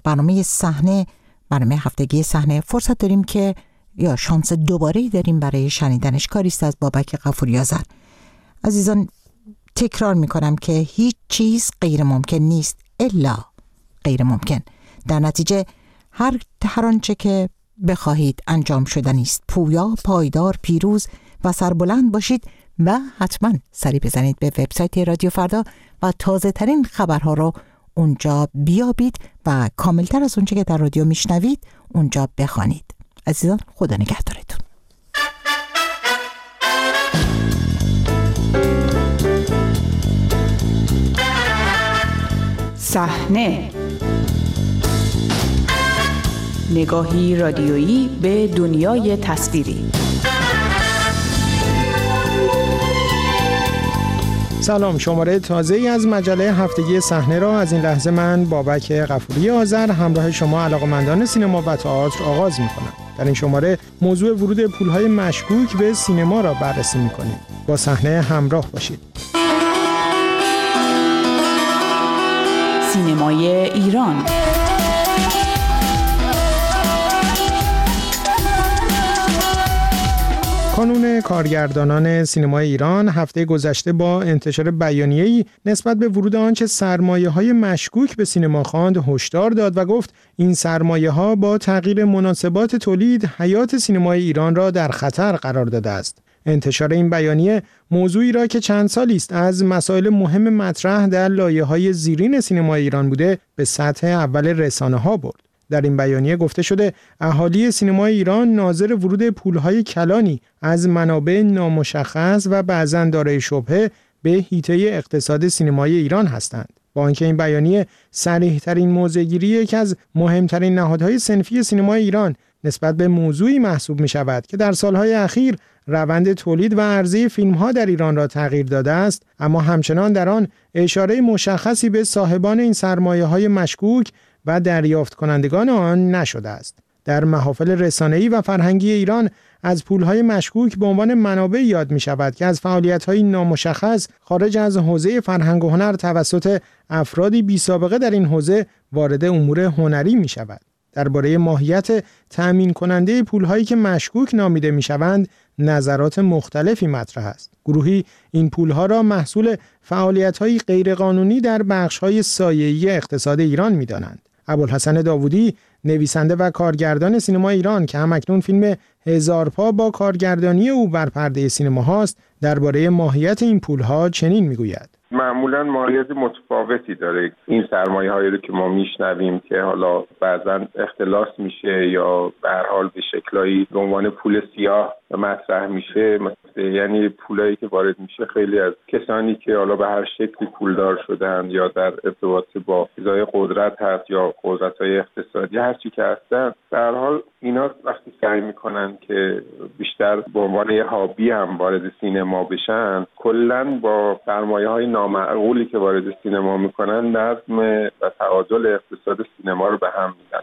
صحنه. برنامه هفتگی صحنه. فرصت داریم که یا شانس دوباره داریم برای شنیدنش. کاریست از بابک غفوری آذر. عزیزان، تکرار میکنم که هیچ چیز غیر ممکن نیست الا غیر ممکن. در نتیجه هر آنچه که بخواهید انجام شدنی است. پویا، پایدار، پیروز و سربلند باشید و حتما سری بزنید به وبسایت رادیو فردا و تازه ترین خبرها رو اونجا بیابید و کاملتر از اونچه که در رادیو میشنوید اونجا بخوانید. عزیزان، خدا نگهدارتون.
صحنه، نگاهی رادیویی به دنیای تصویری.
سلام، شماره تازه‌ای از مجله هفتگی صحنه را از این لحظه من بابک غفوری آذر همراه شما علاقه‌مندان سینما و تئاتر آغاز می‌کنم. در این شماره موضوع ورود پول‌های مشکوک به سینما را بررسی می‌کنیم. با صحنه همراه باشید.
سینمای ایران.
کانون کارگردانان سینمای ایران هفته گذشته با انتشار بیانیه‌ای نسبت به ورود آنچه سرمایه‌های مشکوک به سینما خواند هشدار داد و گفت این سرمایه‌ها با تغییر مناسبات تولید حیات سینمای ایران را در خطر قرار داده است. انتشار این بیانیه موضوعی را که چند سالی است از مسائل مهم مطرح در لایه‌های زیرین سینمای ایران بوده به سطح اول رسانه‌ها برد. در این بیانیه گفته شده اهالی سینمای ایران ناظر ورود پولهای کلانی از منابع نامشخص و بعضاً دارای شبهه به حیطه اقتصاد سینمای ایران هستند. با آنکه این بیانیه صریح‌ترین موضع‌گیری یکی از مهمترین نهادهای صنفی سینمای ایران نسبت به موضوعی محسوب می شود که در سالهای اخیر روند تولید و عرضه فیلم‌ها در ایران را تغییر داده است، اما همچنان در آن اشاره مشخصی به صاحبان این سرمایه‌های مشکوک و دریافت کنندگان آن نشده است. در محافل رسانه‌ای و فرهنگی ایران از پولهای مشکوک به عنوان منابع یاد می شود که از فعالیت‌های نامشخص خارج از حوزه فرهنگ و هنر توسط افرادی بی‌سابقه در این حوزه وارد امور هنری می شود. درباره ماهیت تأمین کننده پولهایی که مشکوک نامیده می شوند نظرات مختلفی مطرح است. گروهی این پولها را محصول فعالیت‌های غیرقانونی در بخش‌های سایه‌ای اقتصاد ایران می دانند. ابوالحسن داوودی، نویسنده و کارگردان سینما ایران که همکنون فیلم هزار پا با کارگردانی او بر پرده سینما هاست، درباره ماهیت این پولها چنین میگوید:
معمولا ماهیت متفاوتی داره. این سرمایه‌هایی رو که ما میشنویم که حالا بعضا اختلاس میشه یا به هر حال به شکلایی به عنوان پول سیاه مطرح میشه، یعنی پولایی که وارد میشه خیلی از کسانی که حالا به هر شکلی پولدار شدن یا در ارتباط با چیزای قدرت هست یا قدرت‌های اقتصادی هر چی که هستن، به هر حال اینا وقتی سعی میکنن که بیشتر به عنوان یه هابی هم وارد سینما بشن، کلاً با سرمایه‌های نامعقولی که وارد سینما میکنن نظم و تعادل اقتصاد سینما رو به هم میزنن.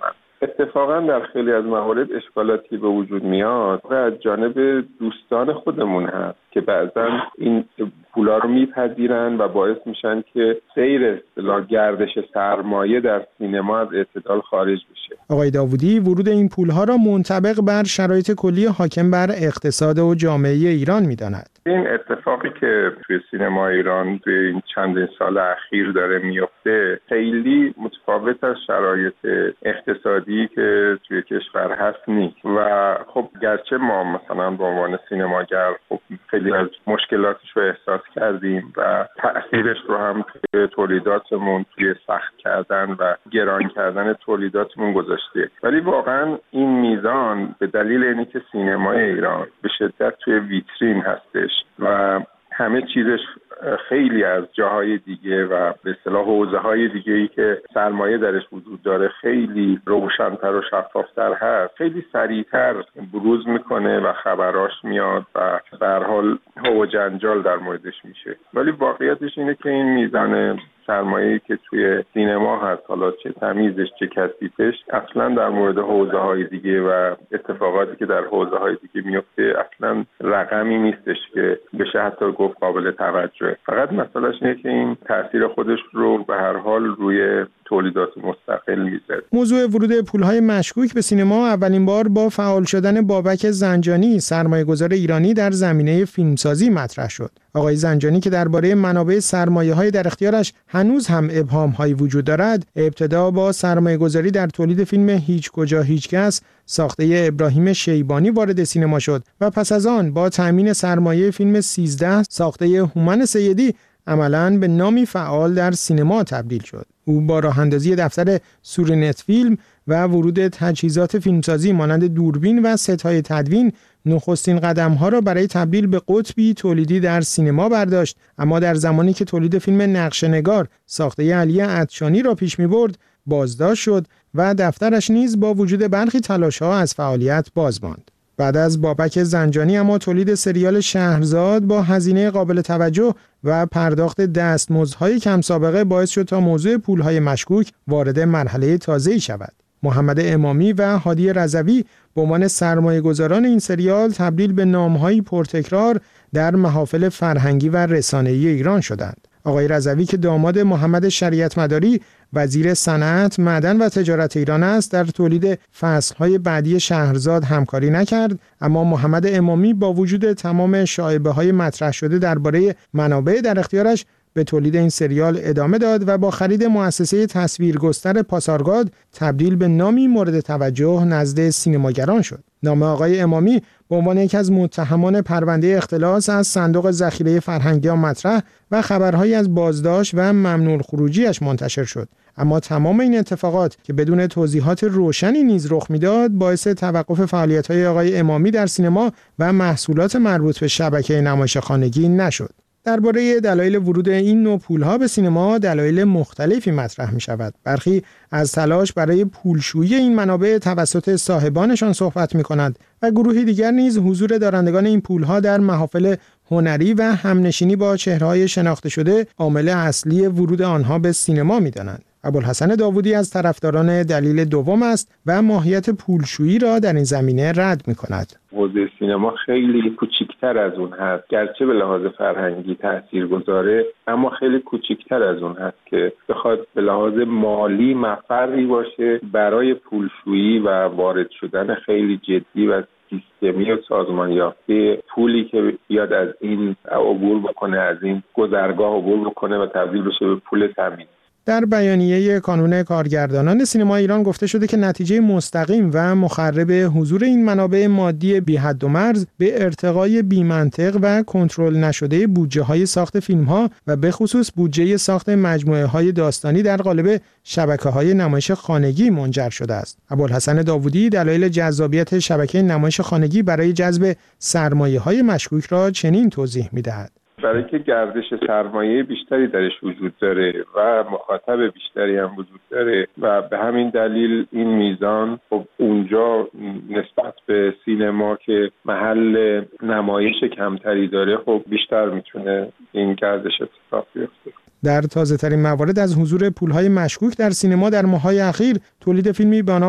اتفاقا در خیلی از موارد اشکالاتی به وجود میاد و از جانب دوستان خودمون هست که بعضا این پولا رو میپذیرن و باعث میشن که سیر اصطلاح گردش سرمایه در سینما از اعتدال خارج بشه.
آقای داوودی ورود این پولها را منطبق بر شرایط کلی حاکم بر اقتصاد و جامعه ایران میداند.
این اتفاقی که توی سینما ایران توی این چند سال اخیر داره میفته خیلی متفاوت از شرایط اقتصادی که توی کشور هست نیست و خب گرچه ما مثلا به عنوان سینماگر خب خیلی از مشکلاتش رو احساس کردیم و تأثیرش رو هم توی تولیداتمون توی سخت کردن و گران کردن تولیداتمون گذاشته، ولی واقعا این میزان به دلیل اینی که سینمای ایران به شدت توی ویترین هستش و همه چیزش خیلی از جاهای دیگه و به اصطلاح حوزه‌های دیگه‌ای که سرمایه درش وجود داره خیلی روشن‌تر و شفاف‌تر هست، خیلی سریع‌تر بروز میکنه و خبراش میاد و به هر حال هو و جنجال در موردش میشه. ولی واقعیتش اینه که این میزان سرمایه‌ای که توی سینما هست، حالا چه تمیزش چه کثیفش، اصلا در مورد حوزه‌های دیگه و اتفاقاتی که در حوزه‌های دیگه میفته اصلا رقمی نیستش که بشه حتی گفت قابل توجه. فقط مسئلهش اینه که این تاثیر خودش رو به هر حال روی تولیدات مستقل میذاره.
موضوع ورود پولهای مشکوک به سینما اولین بار با فعال شدن بابک زنجانی، سرمایه‌گذار ایرانی در زمینه فیلمسازی مطرح شد. آقای زنجانی که درباره منابع سرمایه‌های در اختیارش هنوز هم ابهام‌هایی وجود دارد، ابتدا با سرمایه‌گذاری در تولید فیلم هیچ کجا هیچ کس ساخته ابراهیم شیبانی وارد سینما شد و پس از آن با تامین سرمایه فیلم 13 ساخته هومن سیدی عملاً به نامی فعال در سینما تبدیل شد. او با راه اندازی دفتر سورنت فیلم و ورود تجهیزات فیلمسازی مانند دوربین و ست‌های تدوین نخستین قدم‌ها را برای تبدیل به قطبی تولیدی در سینما برداشت، اما در زمانی که تولید فیلم نقشه‌نگار ساخته علی عطشانی را پیش می‌برد بازداشت شد و دفترش نیز با وجود برخی تلاش‌ها از فعالیت باز ماند. بعد از بابک زنجانی اما تولید سریال شهرزاد با هزینه قابل توجه و پرداخت دستمزدهای کم سابقه باعث شد تا موضوع پولهای مشکوک وارد مرحله تازه‌ای شود. محمد امامی و هادی رضوی به عنوان سرمایه‌گذاران این سریال تبدیل به نام‌های پرتکرار در محافل فرهنگی و رسانه‌ای ایران شدند. آقای رضوی که داماد محمد شریعت مداری وزیر صنعت، معدن و تجارت ایران است، در تولید فصل‌های بعدی شهرزاد همکاری نکرد، اما محمد امامی با وجود تمام شایبه‌های مطرح شده درباره منابع در اختیارش به تولید این سریال ادامه داد و با خرید مؤسسه تصویرگستر پاسارگاد تبدیل به نامی مورد توجه نزد سینماگران شد. نام آقای امامی به عنوان یکی از متهمان پرونده اختلاس از صندوق ذخیره فرهنگی مطرح و خبرهایی از بازداشت و ممنوع خروجیش منتشر شد. اما تمام این اتفاقات که بدون توضیحات روشنی نیز رخ میداد باعث توقف فعالیت‌های آقای امامی در سینما و محصولات مربوط به شبکه نمایشخانگی نشد. درباره دلایل ورود این نوع پولها به سینما دلایل مختلفی مطرح می شود. برخی از تلاش برای پولشویی این منابع توسط صاحبانشان صحبت می کنند و گروهی دیگر نیز حضور دارندگان این پولها در محافل هنری و همنشینی با چهره‌های شناخته شده عامل اصلی ورود آنها به سینما می دانند. ابوالحسن داوودی از طرفداران دلیل دوم است و ماهیت پولشویی را در این زمینه رد می کند.
حوزه سینما خیلی کوچکتر از اون هست، گرچه به لحاظ فرهنگی تاثیرگذاره اما خیلی کوچکتر از اون هست که بخواد به لحاظ مالی مفری باشه برای پولشویی و وارد شدن خیلی جدی و سیستمی و سازمان یافته پولی که بیاد از این عبور بکنه، از این گذرگاه عبور بکنه و تبدیل بشه به پول تامین.
در بیانیه کانون کارگردانان سینما ایران گفته شده که نتیجه مستقیم و مخرب حضور این منابع مادی بی حد و مرز به ارتقای بی منطق و کنترل نشده بودجه‌های ساخت فیلم‌ها و به خصوص بودجه ساخت مجموعه‌های داستانی در قالب شبکه‌های نمایش خانگی منجر شده است. ابوالحسن داوودی دلایل جذابیت شبکه نمایش خانگی برای جذب سرمایه‌های مشکوک را چنین توضیح می‌دهد:
برای که گردش سرمایه بیشتری درش وجود داره و مخاطب بیشتری هم وجود داره و به همین دلیل این میزان خب اونجا نسبت به سینما که محل نمایش کمتری داره خب بیشتر میتونه این گردش اتفاق بیفته.
در تازه‌ترین موارد از حضور پولهای مشکوک در سینما در ماه‌های اخیر تولید فیلمی به نام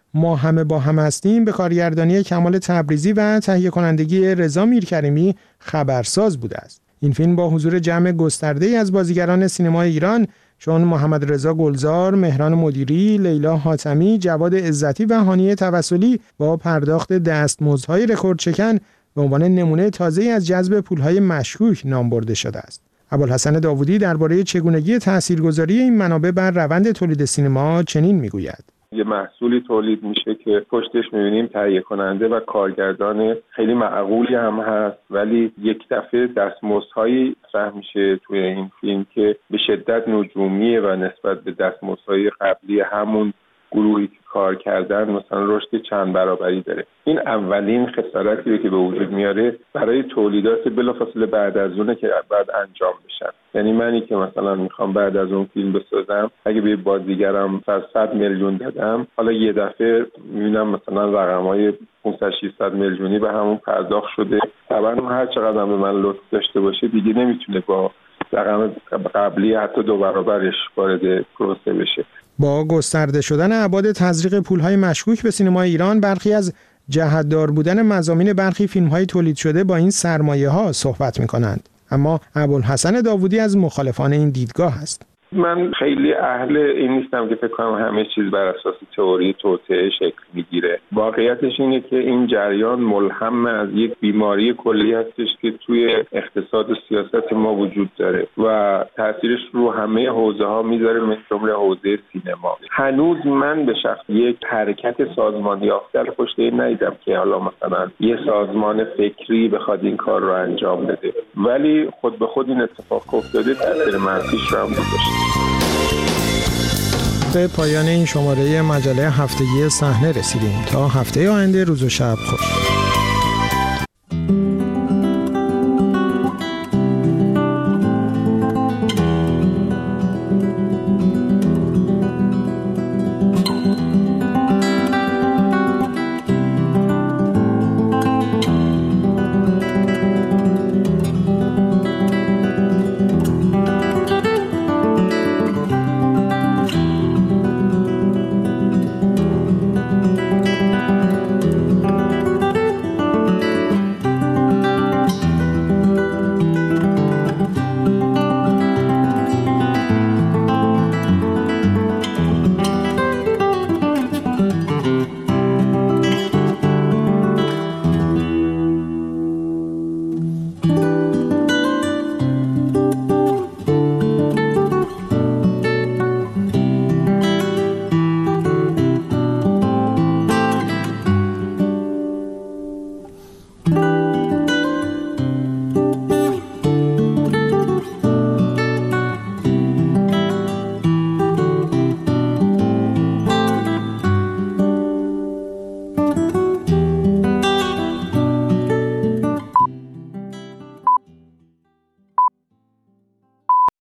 ما همه با هم هستیم به کارگردانی کمال تبریزی و تهیه کنندگی رضا میرکریمی خبرساز بوده است. این فیلم با حضور جمع گسترده‌ای از بازیگران سینمای ایران چون محمد رضا گلزار، مهران مدیری، لیلا حاتمی، جواد عزتی و هانیه توسلی با پرداخت دستمزدهای رکوردشکن به عنوان نمونه تازه‌ای از جذب پولهای مشکوک نام برده شده است. ابوالحسن داوودی درباره چگونگی تاثیرگذاری این منابع بر روند تولید سینما چنین میگوید:
یه محصولی تولید میشه که پشتش میبینیم تهیه کننده و کارگردان خیلی معقولی هم هست، ولی یک دفعه دستمزدهایی مطرح میشه توی این فیلم که به شدت نجومیه و نسبت به دستمزدهای قبلی همون گروهی که کار کردن مثلا رشد چند برابری داره. این اولین خسارتی که به وجود میاره برای تولیدات بلافاصله بعد از اونه که بعد انجام بشن. یعنی منی که مثلا میخوام بعد از اون فیلم بسازم، اگه به بازیگرم 100 میلیون دادم، حالا یه دفعه میبینم مثلا رقمای 500-600 میلیونی به همون پرداخت شده. طبعا اون هر چقدر به من لطف داشته باشه دیگه نمیتونه با رقم قبلی حتی 2 برابرش وارد پروسه بشه.
با گسترده شدن ابعاد تزریق پولهای مشکوک به سینمای ایران، برخی از جهت‌دار بودن مضامین برخی فیلم‌های تولید شده با این سرمایه‌ها صحبت می‌کنند. اما ابوالحسن داوودی از مخالفان این دیدگاه است.
من خیلی اهل این نیستم که فکر کنم همه چیز بر اساس تئوری توطئه شکل میگیره. واقعیتش اینه که این جریان ملهم از یک بیماری کلی هستش که توی اقتصاد و سیاست ما وجود داره و تاثیرش رو همه حوزه ها میذاره، مثل جمله حوزه سینما. هنوز من به شخص یک حرکت سازمانی یافته پشت این ندیدم که حالا مثلا یه سازمان فکری بخواد این کار رو انجام بده، ولی خود به خود این اتفاق افتاده، تاثیر منفیش رو هم گذاشته.
به پایان این شماره مجله هفتگی صحنه رسیدیم. تا هفته آینده روز و شب خوش.